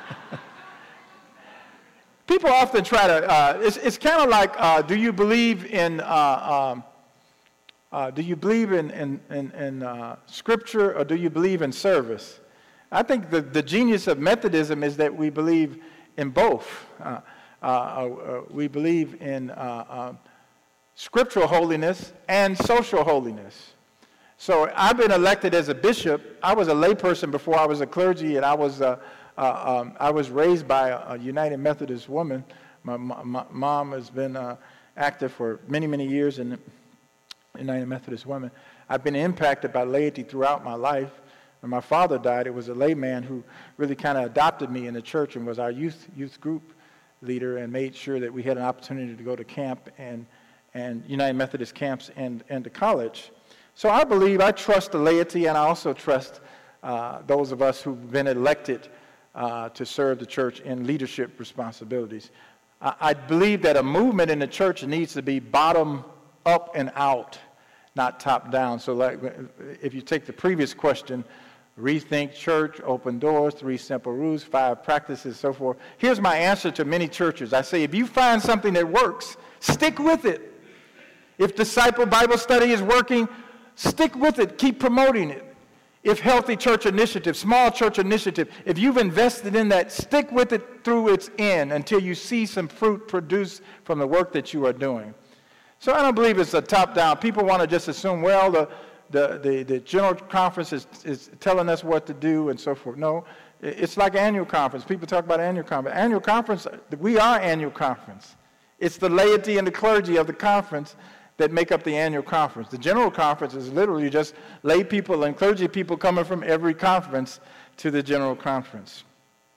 People often try to, uh, it's, it's kind of like, uh, do you believe in, uh, um, uh, do you believe in, in, in, in uh, scripture or do you believe in service? I think the, the genius of Methodism is that we believe in both. Uh, uh, uh, we believe in uh, uh, scriptural holiness and social holiness. So I've been elected as a bishop. I was a layperson before I was a clergy, and I was uh, uh, um, I was raised by a, a United Methodist woman. My, my, my mom has been uh, active for many, many years in the United Methodist women. I've been impacted by laity throughout my life. When my father died, it was a layman who really kind of adopted me in the church and was our youth youth group leader and made sure that we had an opportunity to go to camp and and United Methodist camps and, and to college. So I believe, I trust the laity, and I also trust uh, those of us who've been elected uh, to serve the church in leadership responsibilities. I, I believe that a movement in the church needs to be bottom up and out, not top down. So like, if you take the previous question, rethink church, open doors, three simple rules, five practices, so forth. Here's my answer to many churches. I say, if you find something that works, stick with it. If disciple Bible study is working, stick with it. Keep promoting it. If healthy church initiative, small church initiative, if you've invested in that, stick with it through its end until you see some fruit produced from the work that you are doing. So I don't believe it's a top-down. People want to just assume, well, the, the, the, the general conference is, is telling us what to do and so forth. No, it's like annual conference. People talk about annual conference. Annual conference, we are annual conference. It's the laity and the clergy of the conference that make up the annual conference. The general conference is literally just lay people and clergy people coming from every conference to the general conference.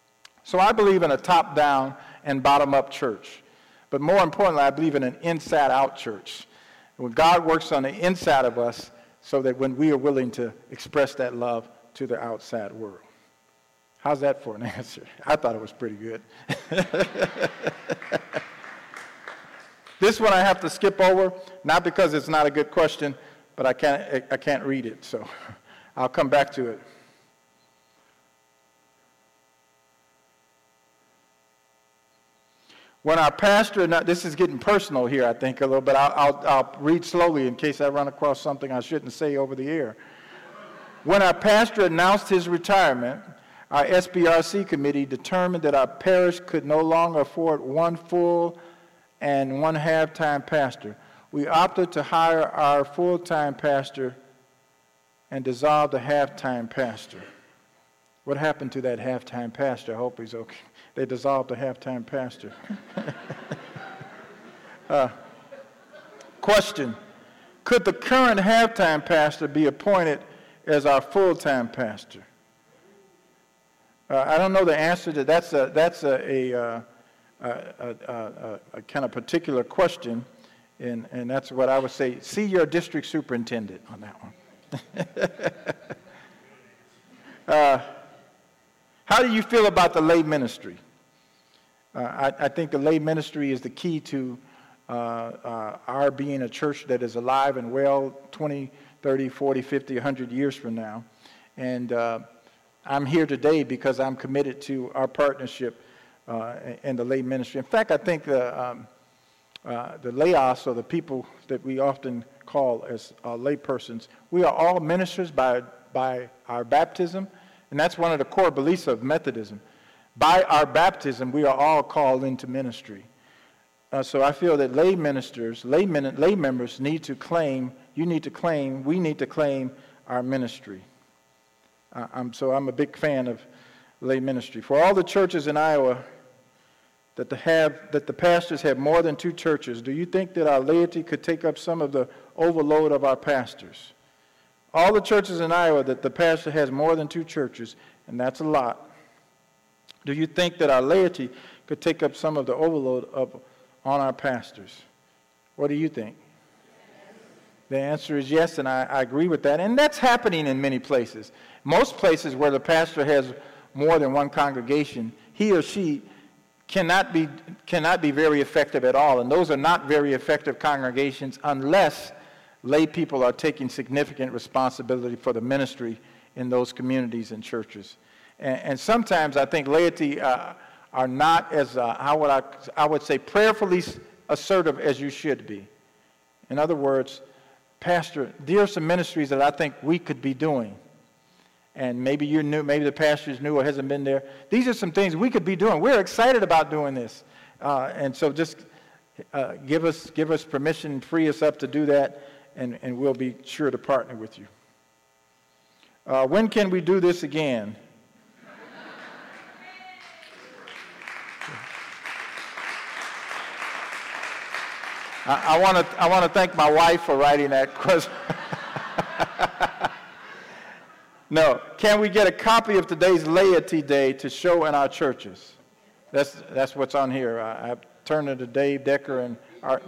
So I believe in a top-down and bottom-up church. But more importantly, I believe in an inside-out church. When God works on the inside of us so that when we are willing to express that love to the outside world. How's that for an answer? I thought it was pretty good. This one I have to skip over, not because it's not a good question, but I can't, I can't read it, so I'll come back to it. When our pastor, now this is getting personal here, I think, a little bit. I'll, I'll, I'll read slowly in case I run across something I shouldn't say over the air. When our pastor announced his retirement, our S B R C committee determined that our parish could no longer afford one full and one half-time pastor. We opted to hire our full-time pastor and dissolve the half-time pastor. What happened to that half-time pastor? I hope he's okay. They dissolved the half-time pastor. uh, question, could the current half-time pastor be appointed as our full-time pastor? Uh, I don't know the answer to that. That's a, that's a, a, uh, a, a, a, a kind of particular question, and, and that's what I would say. See your district superintendent on that one. uh, how do you feel about the lay ministry? Uh, I, I think the lay ministry is the key to uh, uh, our being a church that is alive and well twenty, thirty, forty, fifty, one hundred years from now. And uh, I'm here today because I'm committed to our partnership uh, in the lay ministry. In fact, I think the, um, uh, the laos, or the people that we often call as uh, lay persons, we are all ministers by, by our baptism, and that's one of the core beliefs of Methodism. By our baptism, we are all called into ministry. Uh, so I feel that lay ministers, lay, min- lay members need to claim, you need to claim, we need to claim our ministry. Uh, I'm, so I'm a big fan of lay ministry. For all the churches in Iowa that the, have, that the pastors have more than two churches, do you think that our laity could take up some of the overload of our pastors? All the churches in Iowa that the pastor has more than two churches, and that's a lot, do you think that our laity could take up some of the overload of, on our pastors? What do you think? The answer is yes, and I, I agree with that. And that's happening in many places. Most places where the pastor has more than one congregation, he or she cannot be, cannot be very effective at all. And those are not very effective congregations unless lay people are taking significant responsibility for the ministry in those communities and churches. And, and sometimes I think laity uh, are not as, uh, how would I, I would say, prayerfully assertive as you should be. In other words, Pastor, there are some ministries that I think we could be doing. And maybe you're new, maybe the pastor is new or hasn't been there. These are some things we could be doing. We're excited about doing this. Uh, and so just uh, give us give us permission, free us up to do that, and, and we'll be sure to partner with you. Uh, when can we do this again? I want to I want to thank my wife for writing that question. No, can we get a copy of today's Laity Day to show in our churches? That's that's what's on here. I, I've turned it to Dave Decker and Art.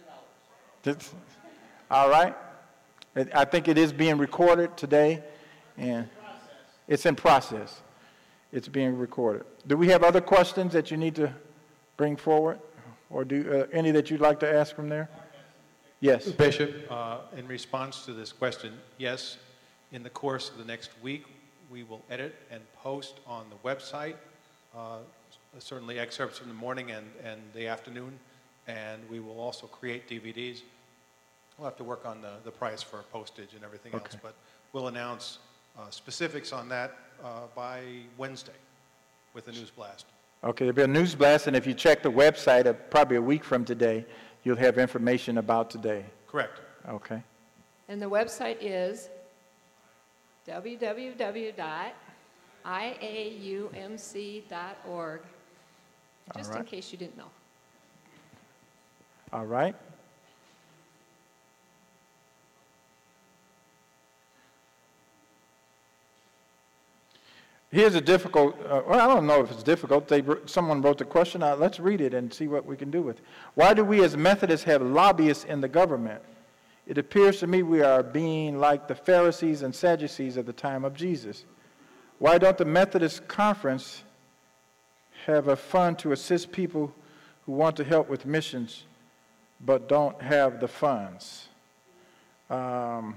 All right. I think it is being recorded today, and it's in process. It's being recorded. Do we have other questions that you need to bring forward? Or do uh, any that you'd like to ask from there? Yes. Bishop, uh, in response to this question, yes, in the course of the next week, we will edit and post on the website, uh, certainly excerpts from the morning and, and the afternoon, and we will also create D V Ds. We'll have to work on the, the price for postage and everything Okay. else, but we'll announce uh, specifics on that uh, by Wednesday with the news blast. Okay, there'll be a news blast, and if you check the website, uh, probably a week from today, you'll have information about today. Correct. Okay. And the website is w w w dot i a u m c dot org, just All in right. case you didn't know. All right. Here's a difficult, uh, well, I don't know if it's difficult. They, someone wrote the question out. Let's read it and see what we can do with it. Why do we as Methodists have lobbyists in the government? It appears to me we are being like the Pharisees and Sadducees of the time of Jesus. Why don't the Methodist Conference have a fund to assist people who want to help with missions but don't have the funds? Um,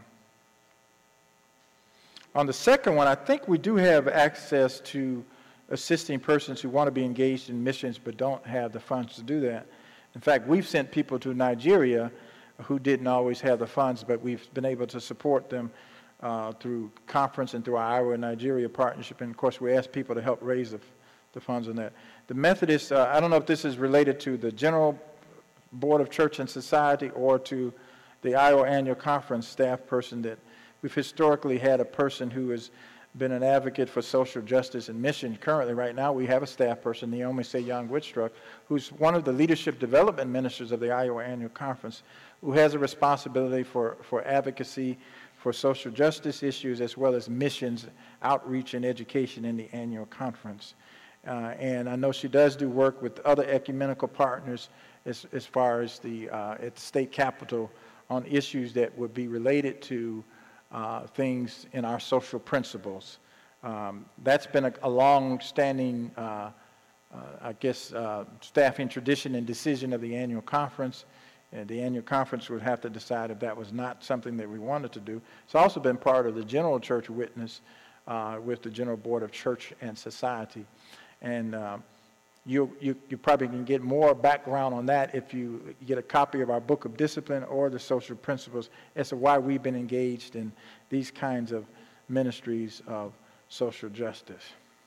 on the second one, I think we do have access to assisting persons who want to be engaged in missions but don't have the funds to do that. In fact, we've sent people to Nigeria who didn't always have the funds, but we've been able to support them uh, through conference and through our Iowa and Nigeria partnership. And of course, we ask people to help raise the, the funds on that. The Methodists, uh, I don't know if this is related to the General Board of Church and Society or to the Iowa Annual Conference staff person, that we've historically had a person who has been an advocate for social justice and mission. Currently, right now, we have a staff person, Naomi Seyoung-Wittstruck, who's one of the leadership development ministers of the Iowa Annual Conference, who has a responsibility for, for advocacy for social justice issues as well as missions, outreach, and education in the annual conference. Uh, and I know she does do work with other ecumenical partners as, as far as the, uh, at the state capitol on issues that would be related to uh, things in our social principles. Um, that's been a, a long-standing, uh, uh, I guess, uh, staffing tradition and decision of the annual conference. And the annual conference would have to decide if that was not something that we wanted to do. It's also been part of the general church witness uh, with the General Board of Church and Society. And uh, you, you, you probably can get more background on that if you get a copy of our Book of Discipline or the Social Principles as to why we've been engaged in these kinds of ministries of social justice.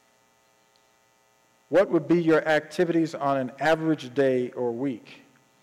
What would be your activities on an average day or week?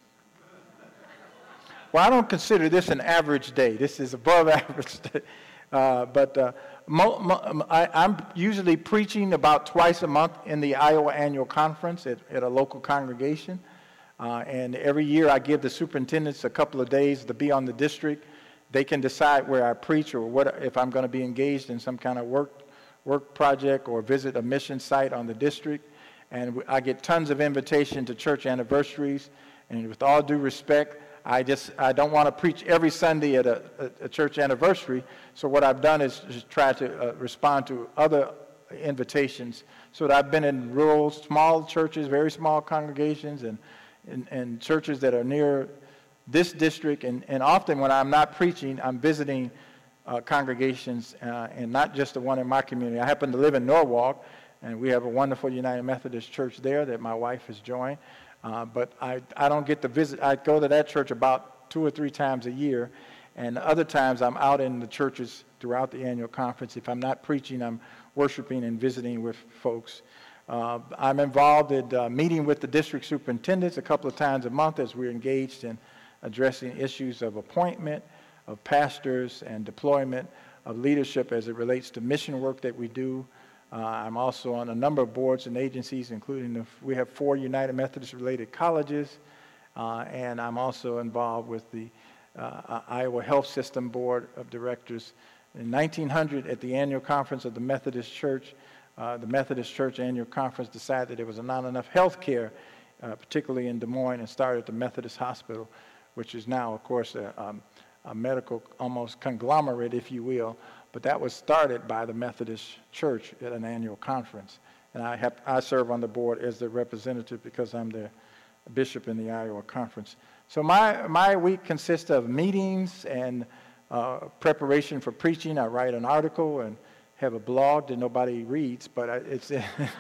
Well, I don't consider this an average day. This is above average. Uh, but uh, mo, mo, I, I'm usually preaching about twice a month in the Iowa Annual Conference at, at a local congregation. Uh, and every year I give the superintendents a couple of days to be on the district. They can decide where I preach or what, if I'm going to be engaged in some kind of work, work project or visit a mission site on the district. And I get tons of invitation to church anniversaries. And with all due respect, I just, I don't want to preach every Sunday at a, a, a church anniversary. So what I've done is just try to uh, respond to other invitations. So that I've been in rural, small churches, very small congregations, and, and, and churches that are near this district. And, and often when I'm not preaching, I'm visiting uh, congregations, uh, and not just the one in my community. I happen to live in Norwalk, and we have a wonderful United Methodist church there that my wife has joined. Uh, but I, I don't get to visit. I go to that church about two or three times a year, and other times I'm out in the churches throughout the annual conference. If I'm not preaching, I'm worshiping and visiting with folks. Uh, I'm involved in uh, meeting with the district superintendents a couple of times a month as we're engaged in addressing issues of appointment, of pastors, and deployment of leadership as it relates to mission work that we do. Uh, I'm also on a number of boards and agencies, including the, we have four United Methodist-related colleges, uh, and I'm also involved with the uh, Iowa Health System Board of Directors. In nineteen hundred, at the annual conference of the Methodist Church, uh, the Methodist Church Annual Conference decided that there was not enough health care, uh, particularly in Des Moines, and started the Methodist Hospital, which is now, of course, a, um, a medical almost conglomerate, if you will. But that was started by the Methodist Church at an annual conference. And I, have, I serve on the board as the representative because I'm the bishop in the Iowa Conference. So my, my week consists of meetings and uh, preparation for preaching. I write an article and have a blog that nobody reads, but I, it's...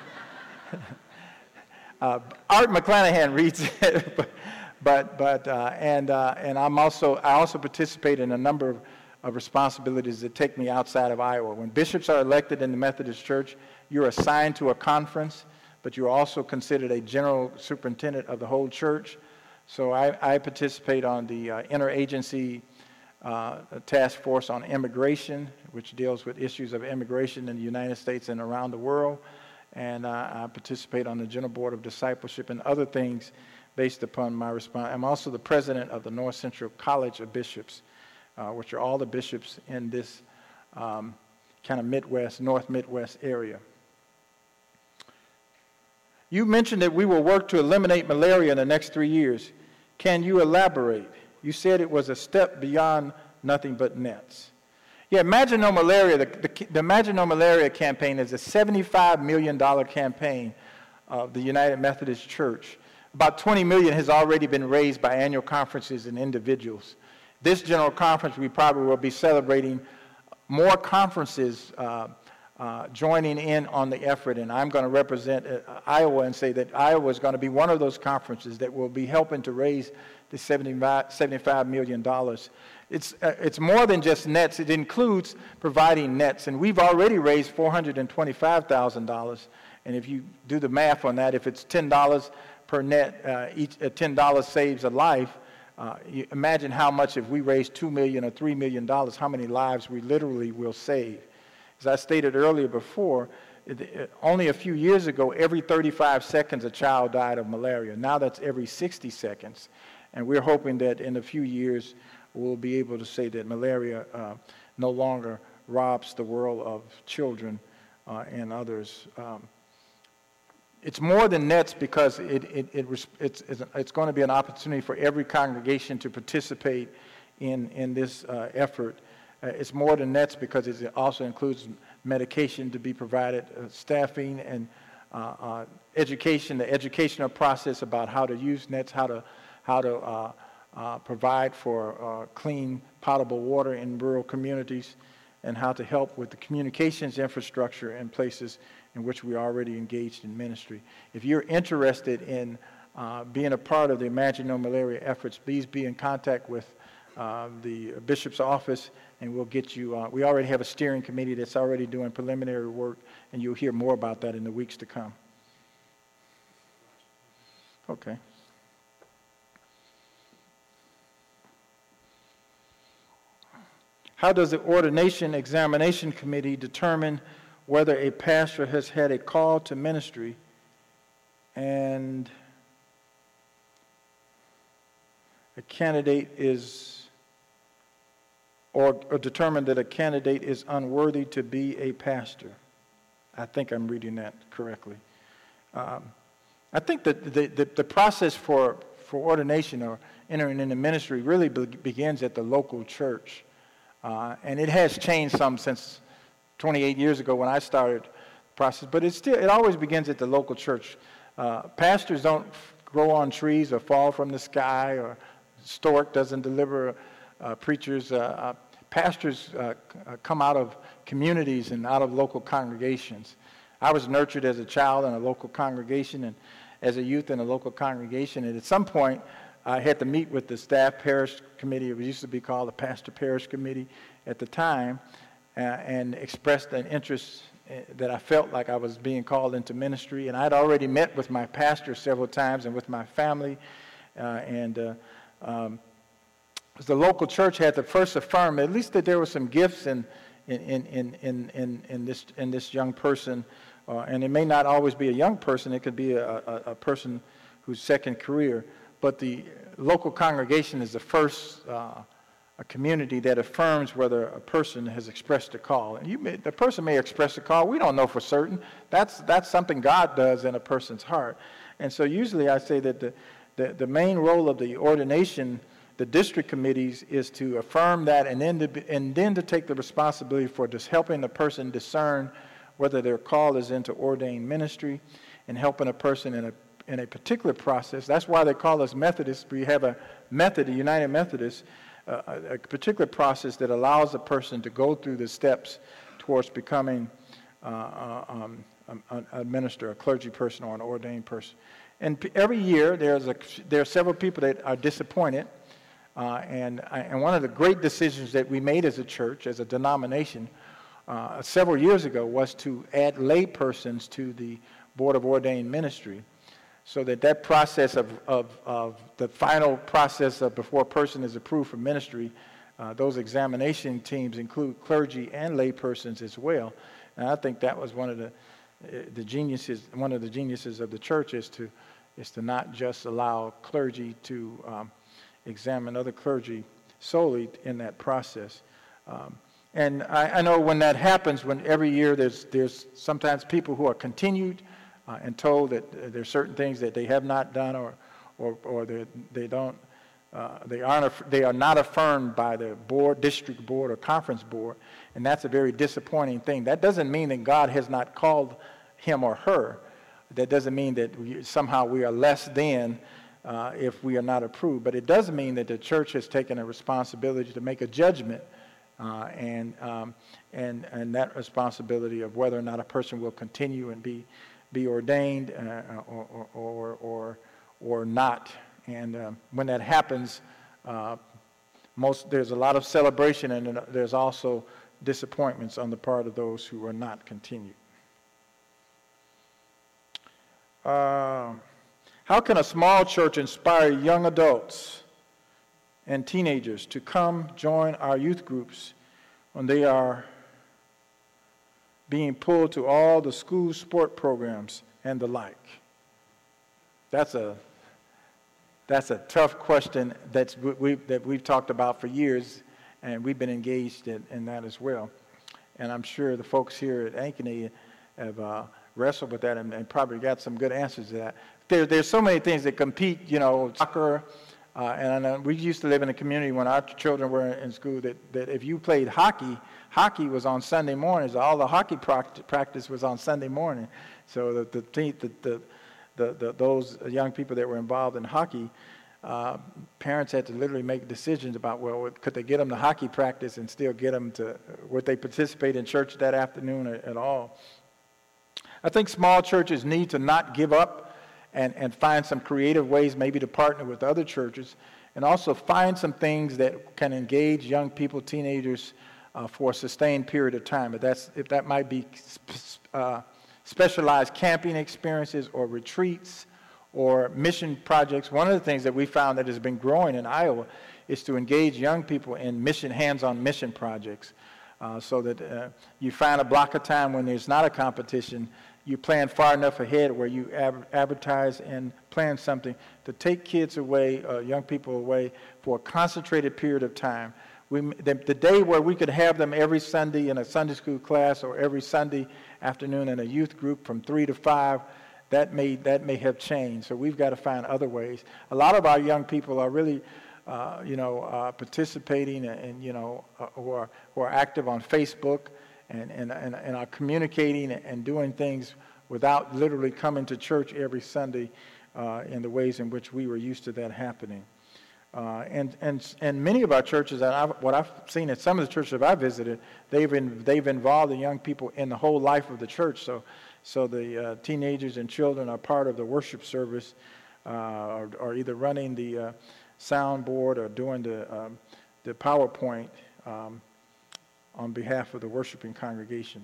uh, Art McClanahan reads it, but, but, but uh, and, uh, and I'm also, I also participate in a number of of responsibilities that take me outside of Iowa. When bishops are elected in the Methodist Church, you're assigned to a conference, but you're also considered a general superintendent of the whole church. So I, I participate on the uh, interagency uh, task force on immigration, which deals with issues of immigration in the United States and around the world. And uh, I participate on the General Board of Discipleship and other things based upon my response. I'm also the president of the North Central College of Bishops, Uh, which are all the bishops in this um, kind of Midwest, North Midwest area. You mentioned that we will work to eliminate malaria in the next three years. Can you elaborate? You said it was a step beyond nothing but nets. Yeah, Imagine No Malaria, the, the, the Imagine No Malaria campaign is a seventy-five million dollars campaign of the United Methodist Church. About twenty million dollars has already been raised by annual conferences and individuals. This general conference, we probably will be celebrating more conferences uh, uh, joining in on the effort, and I'm going to represent uh, Iowa and say that Iowa is going to be one of those conferences that will be helping to raise the seventy-five million dollars. It's, uh, it's more than just nets. It includes providing nets, and we've already raised four hundred twenty-five thousand dollars, and if you do the math on that, if it's ten dollars per net, uh, each uh, ten dollars saves a life. Uh, you imagine how much if we raise two million dollars or three million dollars, how many lives we literally will save. As I stated earlier before, it, it, only a few years ago, every thirty-five seconds a child died of malaria. Now that's every sixty seconds. And we're hoping that in a few years, we'll be able to say that malaria uh, no longer robs the world of children uh, and others. Um, It's more than nets because it, it, it, it's, it's, it's going to be an opportunity for every congregation to participate in, in this uh, effort. Uh, it's more than nets because it also includes medication to be provided, uh, staffing, and uh, uh, education, the educational process about how to use nets, how to, how to uh, uh, provide for uh, clean, potable water in rural communities, and how to help with the communications infrastructure in places in which we are already engaged in ministry. If you're interested in uh, being a part of the Imagine No Malaria efforts, please be in contact with uh, the bishop's office, and we'll get you, uh, we already have a steering committee that's already doing preliminary work, and you'll hear more about that in the weeks to come. Okay. How does the Ordination Examination Committee determine whether a pastor has had a call to ministry and a candidate is, or, or determine that a candidate is unworthy to be a pastor? I think I'm reading that correctly. Um, I think that the, the, the process for, for ordination or entering into ministry really be, begins at the local church. Uh, and it has changed some since twenty-eight years ago when I started the process, but it still, it always begins at the local church. Uh, pastors don't grow on trees or fall from the sky, or stork doesn't deliver uh, preachers. Uh, uh, pastors uh, c- come out of communities and out of local congregations. I was nurtured as a child in a local congregation and as a youth in a local congregation, and at some point I had to meet with the staff parish committee. It used to be called the pastor parish committee at the time, uh, and expressed an interest uh, that I felt like I was being called into ministry. And I'd already met with my pastor several times and with my family, uh, and uh, um, the local church had to first affirm at least that there were some gifts in in in in in, in this in this young person, uh, and it may not always be a young person. It could be a, a, a person whose second career. But the local congregation is the first uh, a community that affirms whether a person has expressed a call. And you may, the person may express a call. We don't know for certain. That's that's something God does in a person's heart. And so usually I say that the, the, the main role of the ordination, the district committees, is to affirm that and then to, and then to take the responsibility for just helping the person discern whether their call is into ordained ministry and helping a person in a in a particular process. That's why they call us Methodists. We have a method, a United Methodist, uh, a, a particular process that allows a person to go through the steps towards becoming uh, uh, um, a, a minister, a clergy person, or an ordained person. And p- every year there's a, there are several people that are disappointed. Uh, and, and one of the great decisions that we made as a church, as a denomination, uh, several years ago was to add lay persons to the Board of Ordained Ministry, so that that process of, of, of the final process of before a person is approved for ministry, uh, those examination teams include clergy and lay persons as well. And I think that was one of the uh, the geniuses, one of the geniuses of the church is to is to not just allow clergy to um, examine other clergy solely in that process. Um, and I, I know when that happens, when every year there's there's sometimes people who are continued uh, and told that uh, there are certain things that they have not done, or, or, or they, they don't, uh, they aren't, aff- they are not affirmed by the board, district board, or conference board, and that's a very disappointing thing. That doesn't mean that God has not called him or her. That doesn't mean that we, somehow we are less than uh, if we are not approved, but it does mean that the church has taken a responsibility to make a judgment, uh, and, um, and, and that responsibility of whether or not a person will continue and be, be ordained uh, or, or, or, or, or not. And um, when that happens, uh, most, there's a lot of celebration, and there's also disappointments on the part of those who are not continued. Uh, how can a small church inspire young adults and teenagers to come join our youth groups when they are being pulled to all the school sport programs and the like? That's a that's a tough question that's we, that we've talked about for years, and we've been engaged in, in that as well. And I'm sure the folks here at Ankeny have uh, wrestled with that and, and probably got some good answers to that. There, there's so many things that compete, you know, soccer, uh, and I know we used to live in a community when our children were in school that, that if you played hockey, hockey was on Sunday mornings. All the hockey pract- practice was on Sunday morning. So the, the, the, the, the, the, those young people that were involved in hockey, uh, parents had to literally make decisions about, well, could they get them to hockey practice and still get them to, would they participate in church that afternoon at, at all? I think small churches need to not give up and, and find some creative ways maybe to partner with other churches, and also find some things that can engage young people, teenagers, uh, for a sustained period of time. If, that's, if that might be uh, specialized camping experiences or retreats or mission projects. One of the things that we found that has been growing in Iowa is to engage young people in mission, hands-on mission projects, uh, so that uh, you find a block of time when there's not a competition. You plan far enough ahead where you ab- advertise and plan something to take kids away, uh, young people away, for a concentrated period of time. We, the, the day where we could have them every Sunday in a Sunday school class or every Sunday afternoon in a youth group from three to five, that may, that may have changed. So we've got to find other ways. A lot of our young people are really, uh, you know, uh, participating and, and you know, uh, who, are, who are active on Facebook, And, and, and, and are communicating and doing things without literally coming to church every Sunday uh, in the ways in which we were used to that happening. Uh, and, and, and many of our churches, and I've, what I've seen at some of the churches that I've visited, they've, in, they've involved the young people in the whole life of the church. So, so the uh, teenagers and children are part of the worship service, uh, or, or either running the uh, soundboard or doing the, um, the PowerPoint um, on behalf of the worshiping congregation.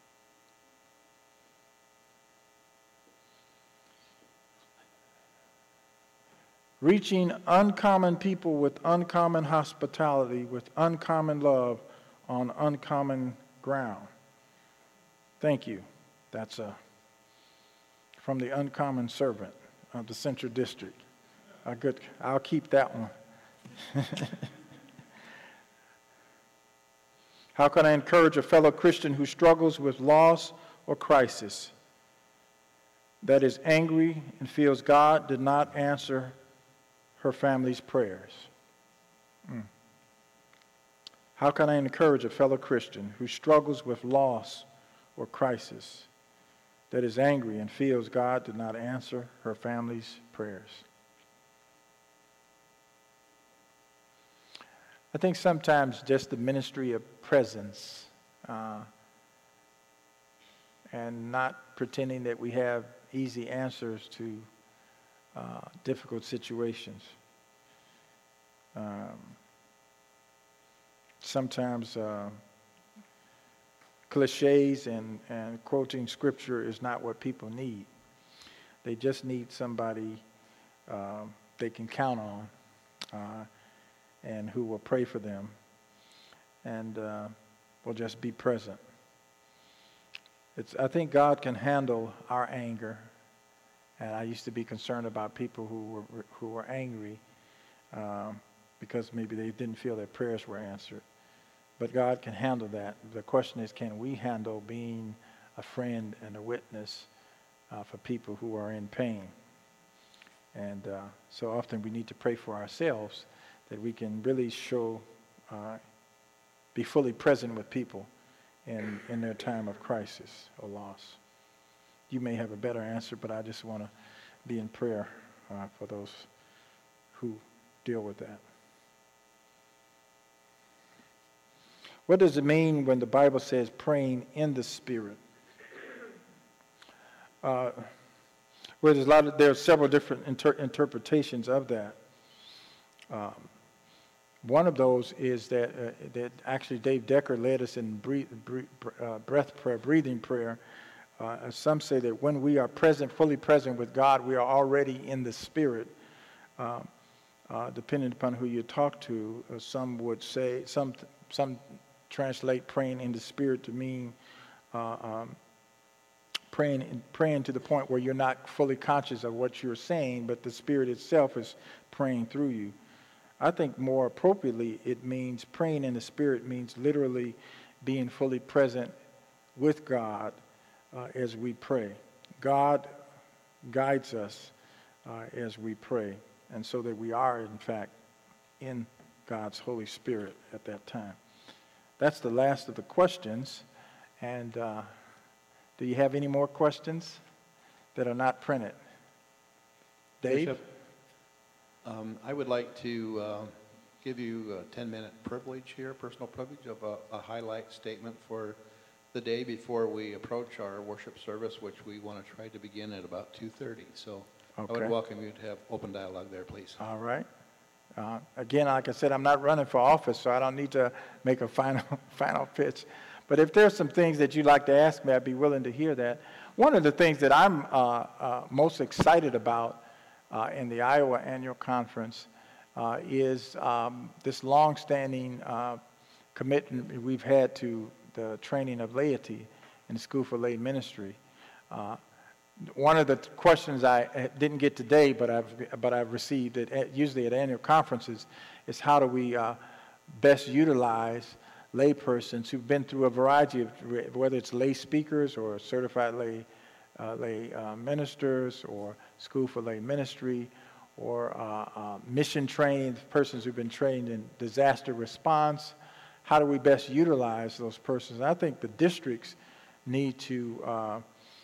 Reaching uncommon people with uncommon hospitality, with uncommon love on uncommon ground. Thank you. That's uh, from the Uncommon Servant of the Central District. A good, I'll keep that one. How can I encourage a fellow Christian who struggles with loss or crisis, that is angry and feels God did not answer her family's prayers? Mm. How can I encourage a fellow Christian who struggles with loss or crisis, that is angry and feels God did not answer her family's prayers? I think sometimes just the ministry of presence uh, and not pretending that we have easy answers to uh, difficult situations. Um, sometimes uh, cliches and, and quoting scripture is not what people need. They just need somebody uh, they can count on uh, and who will pray for them and uh, will just be present. It's, I think God can handle our anger. And I used to be concerned about people who were who were angry um, because maybe they didn't feel their prayers were answered. But God can handle that. The question is, can we handle being a friend and a witness uh, for people who are in pain. And uh, so often we need to pray for ourselves that we can really show, uh, be fully present with people in, in their time of crisis or loss. You may have a better answer, but I just want to be in prayer uh, for those who deal with that. What does it mean when the Bible says praying in the Spirit? Uh, well, there's a lot of, there are several different inter- interpretations of that. Um, one of those is that uh, that actually Dave Decker led us in breathe, breathe, uh, breath prayer, breathing prayer. Uh, some say that when we are present, fully present with God, we are already in the Spirit. Uh, uh, depending upon who you talk to, uh, some would say, some some translate praying in the Spirit to mean uh, um, praying praying to the point where you're not fully conscious of what you're saying, but the Spirit itself is praying through you. I think more appropriately, it means praying in the Spirit means literally being fully present with God uh, as we pray. God guides us uh, as we pray, and so that we are, in fact, in God's Holy Spirit at that time. That's the last of the questions. And uh, do you have any more questions that are not printed? Dave? Bishop, um, I would like to uh, give you a ten-minute privilege here, personal privilege of a, a highlight statement for the day before we approach our worship service, which we want to try to begin at about two thirty. So Okay. I would welcome you to have open dialogue there, please. All right. Uh, again, like I said, I'm not running for office, so I don't need to make a final final pitch. But if there's some things that you'd like to ask me, I'd be willing to hear that. One of the things that I'm uh, uh, most excited about uh, in the Iowa Annual Conference uh, is um, this long-standing uh, commitment we've had to the training of laity in the School for Lay Ministry. Uh, One of the questions I didn't get today, but I've but I've received it at, usually at annual conferences, is how do we uh, best utilize laypersons who've been through a variety of, whether it's lay speakers or certified lay uh, lay uh, ministers or School for Lay Ministry or uh, uh, mission trained persons who've been trained in disaster response. How do we best utilize those persons? And I think the districts need to Uh,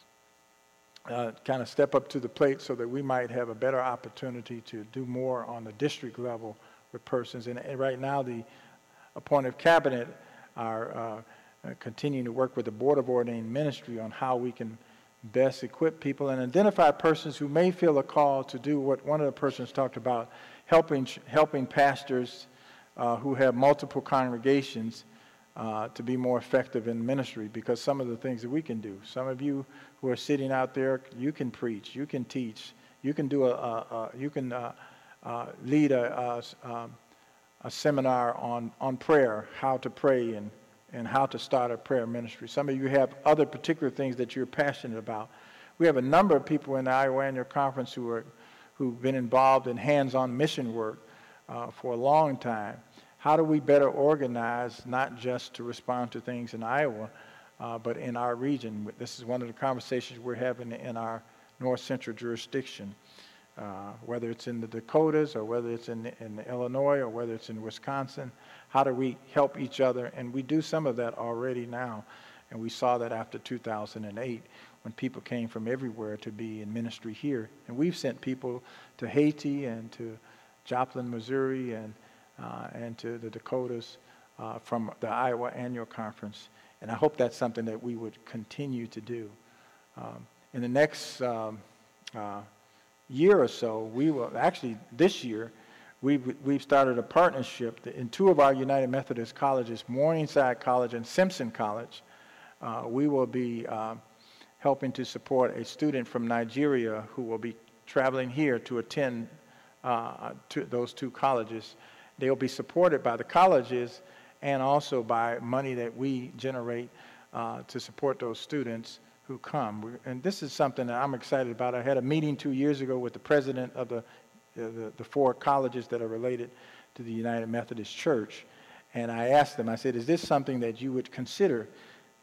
Uh, kind of step up to the plate so that we might have a better opportunity to do more on the district level with persons. And, and right now, the appointed cabinet are uh, uh, continuing to work with the Board of Ordained Ministry on how we can best equip people and identify persons who may feel a call to do what one of the persons talked about, helping helping pastors uh, who have multiple congregations Uh, to be more effective in ministry, because some of the things that we can do. Some of you who are sitting out there, you can preach, you can teach, you can do a, a, a you can uh, uh, lead a, a, um, a seminar on on prayer, how to pray and and how to start a prayer ministry. Some of you have other particular things that you're passionate about. We have a number of people in the Iowa Annual Conference who are who've been involved in hands-on mission work uh, for a long time. How do we better organize, not just to respond to things in Iowa, uh, but in our region? This is one of the conversations we're having in our North Central jurisdiction, uh, whether it's in the Dakotas or whether it's in, in Illinois or whether it's in Wisconsin. How do we help each other? And we do some of that already now, and we saw that after two thousand eight when people came from everywhere to be in ministry here. And we've sent people to Haiti and to Joplin, Missouri, and Uh, and to the Dakotas uh, from the Iowa Annual Conference. And I hope that's something that we would continue to do. Um, in the next um, uh, year or so, we will, actually this year, we've, we've started a partnership in two of our United Methodist colleges, Morningside College and Simpson College. Uh, we will be uh, helping to support a student from Nigeria who will be traveling here to attend uh, to those two colleges. They'll be supported by the colleges and also by money that we generate uh, to support those students who come. And this is something that I'm excited about. I had a meeting two years ago with the president of the, the, the four colleges that are related to the United Methodist Church. And I asked them, I said, is this something that you would consider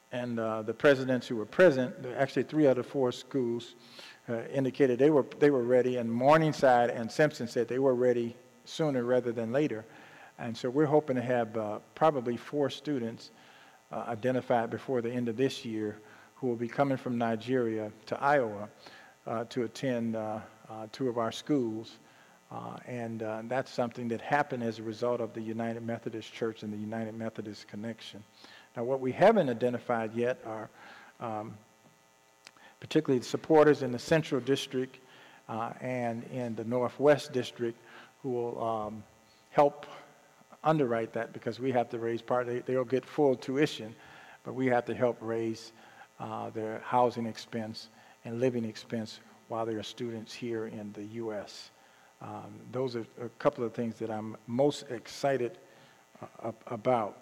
and uh, the presidents who were present, actually three out of four schools, uh, indicated they were, they were ready, and Morningside and Simpson said they were ready sooner rather than later. And so we're hoping to have uh, probably four students uh, identified before the end of this year who will be coming from Nigeria to Iowa uh, to attend uh, uh, two of our schools. Uh, and uh, that's something that happened as a result of the United Methodist Church and the United Methodist Connection. Now, what we haven't identified yet are um, particularly the supporters in the Central District uh, and in the Northwest District who will um, help underwrite that, because we have to raise part. They, they'll get full tuition, but we have to help raise uh, their housing expense and living expense while they are students here in the U S Um, those are a couple of things that I'm most excited uh, about.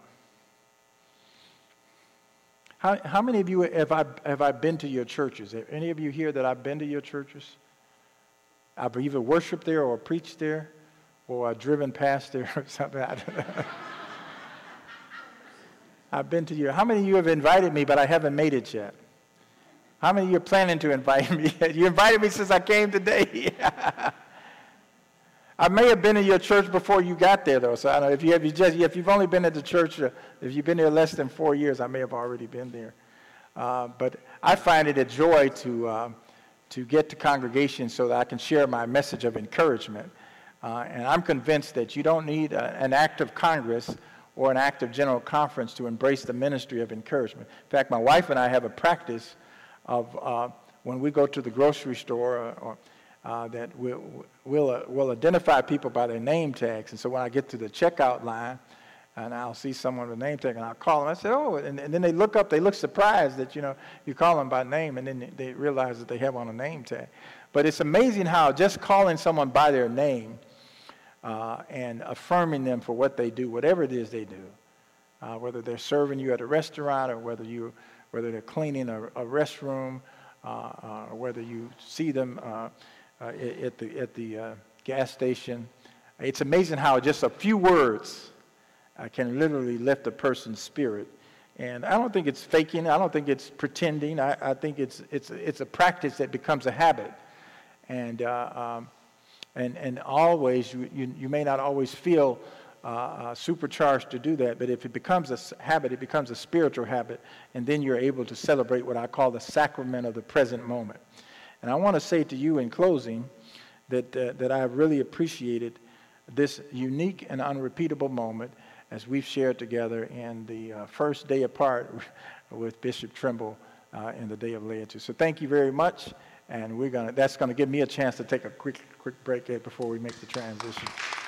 How, how many of you have I, have I been to your churches? Have any of you here that I've been to your churches? I've either worshiped there or preached there, or I've driven past there or something. I've been to you. How many of you have invited me, but I haven't made it yet? How many of you are planning to invite me? You invited me since I came today. I may have been in your church before you got there, though. So I don't know if you have you just if you've only been at the church, uh, if you've been there less than four years, I may have already been there. Uh, but I find it a joy to uh, to get to congregations so that I can share my message of encouragement. Uh, and I'm convinced that you don't need a, an act of Congress or an act of General Conference to embrace the ministry of encouragement. In fact, my wife and I have a practice of uh, when we go to the grocery store or, or Uh, that we'll, we'll, uh, we'll identify people by their name tags. And so when I get to the checkout line, and I'll see someone with a name tag, and I'll call them. I say, oh, and, and then they look up, they look surprised that, you know, you call them by name, and then they, they realize that they have on a name tag. But it's amazing how just calling someone by their name uh, and affirming them for what they do, whatever it is they do, uh, whether they're serving you at a restaurant or whether, you, whether they're cleaning a, a restroom uh, uh, or whether you see them uh, Uh, at the at the uh, gas station. It's amazing how just a few words uh, can literally lift a person's spirit. And I don't think it's faking. I don't think it's pretending. I, I think it's it's it's a practice that becomes a habit. And uh, um, and and always you, you you may not always feel uh, uh, supercharged to do that, but if it becomes a habit, it becomes a spiritual habit, and then you're able to celebrate what I call the sacrament of the present moment. And I want to say to you in closing that, uh, that I have really appreciated this unique and unrepeatable moment as we've shared together in the uh, first day apart with Bishop Trimble uh, in the Day of Laity. So thank you very much, and we're gonna, that's going to give me a chance to take a quick, quick break before we make the transition.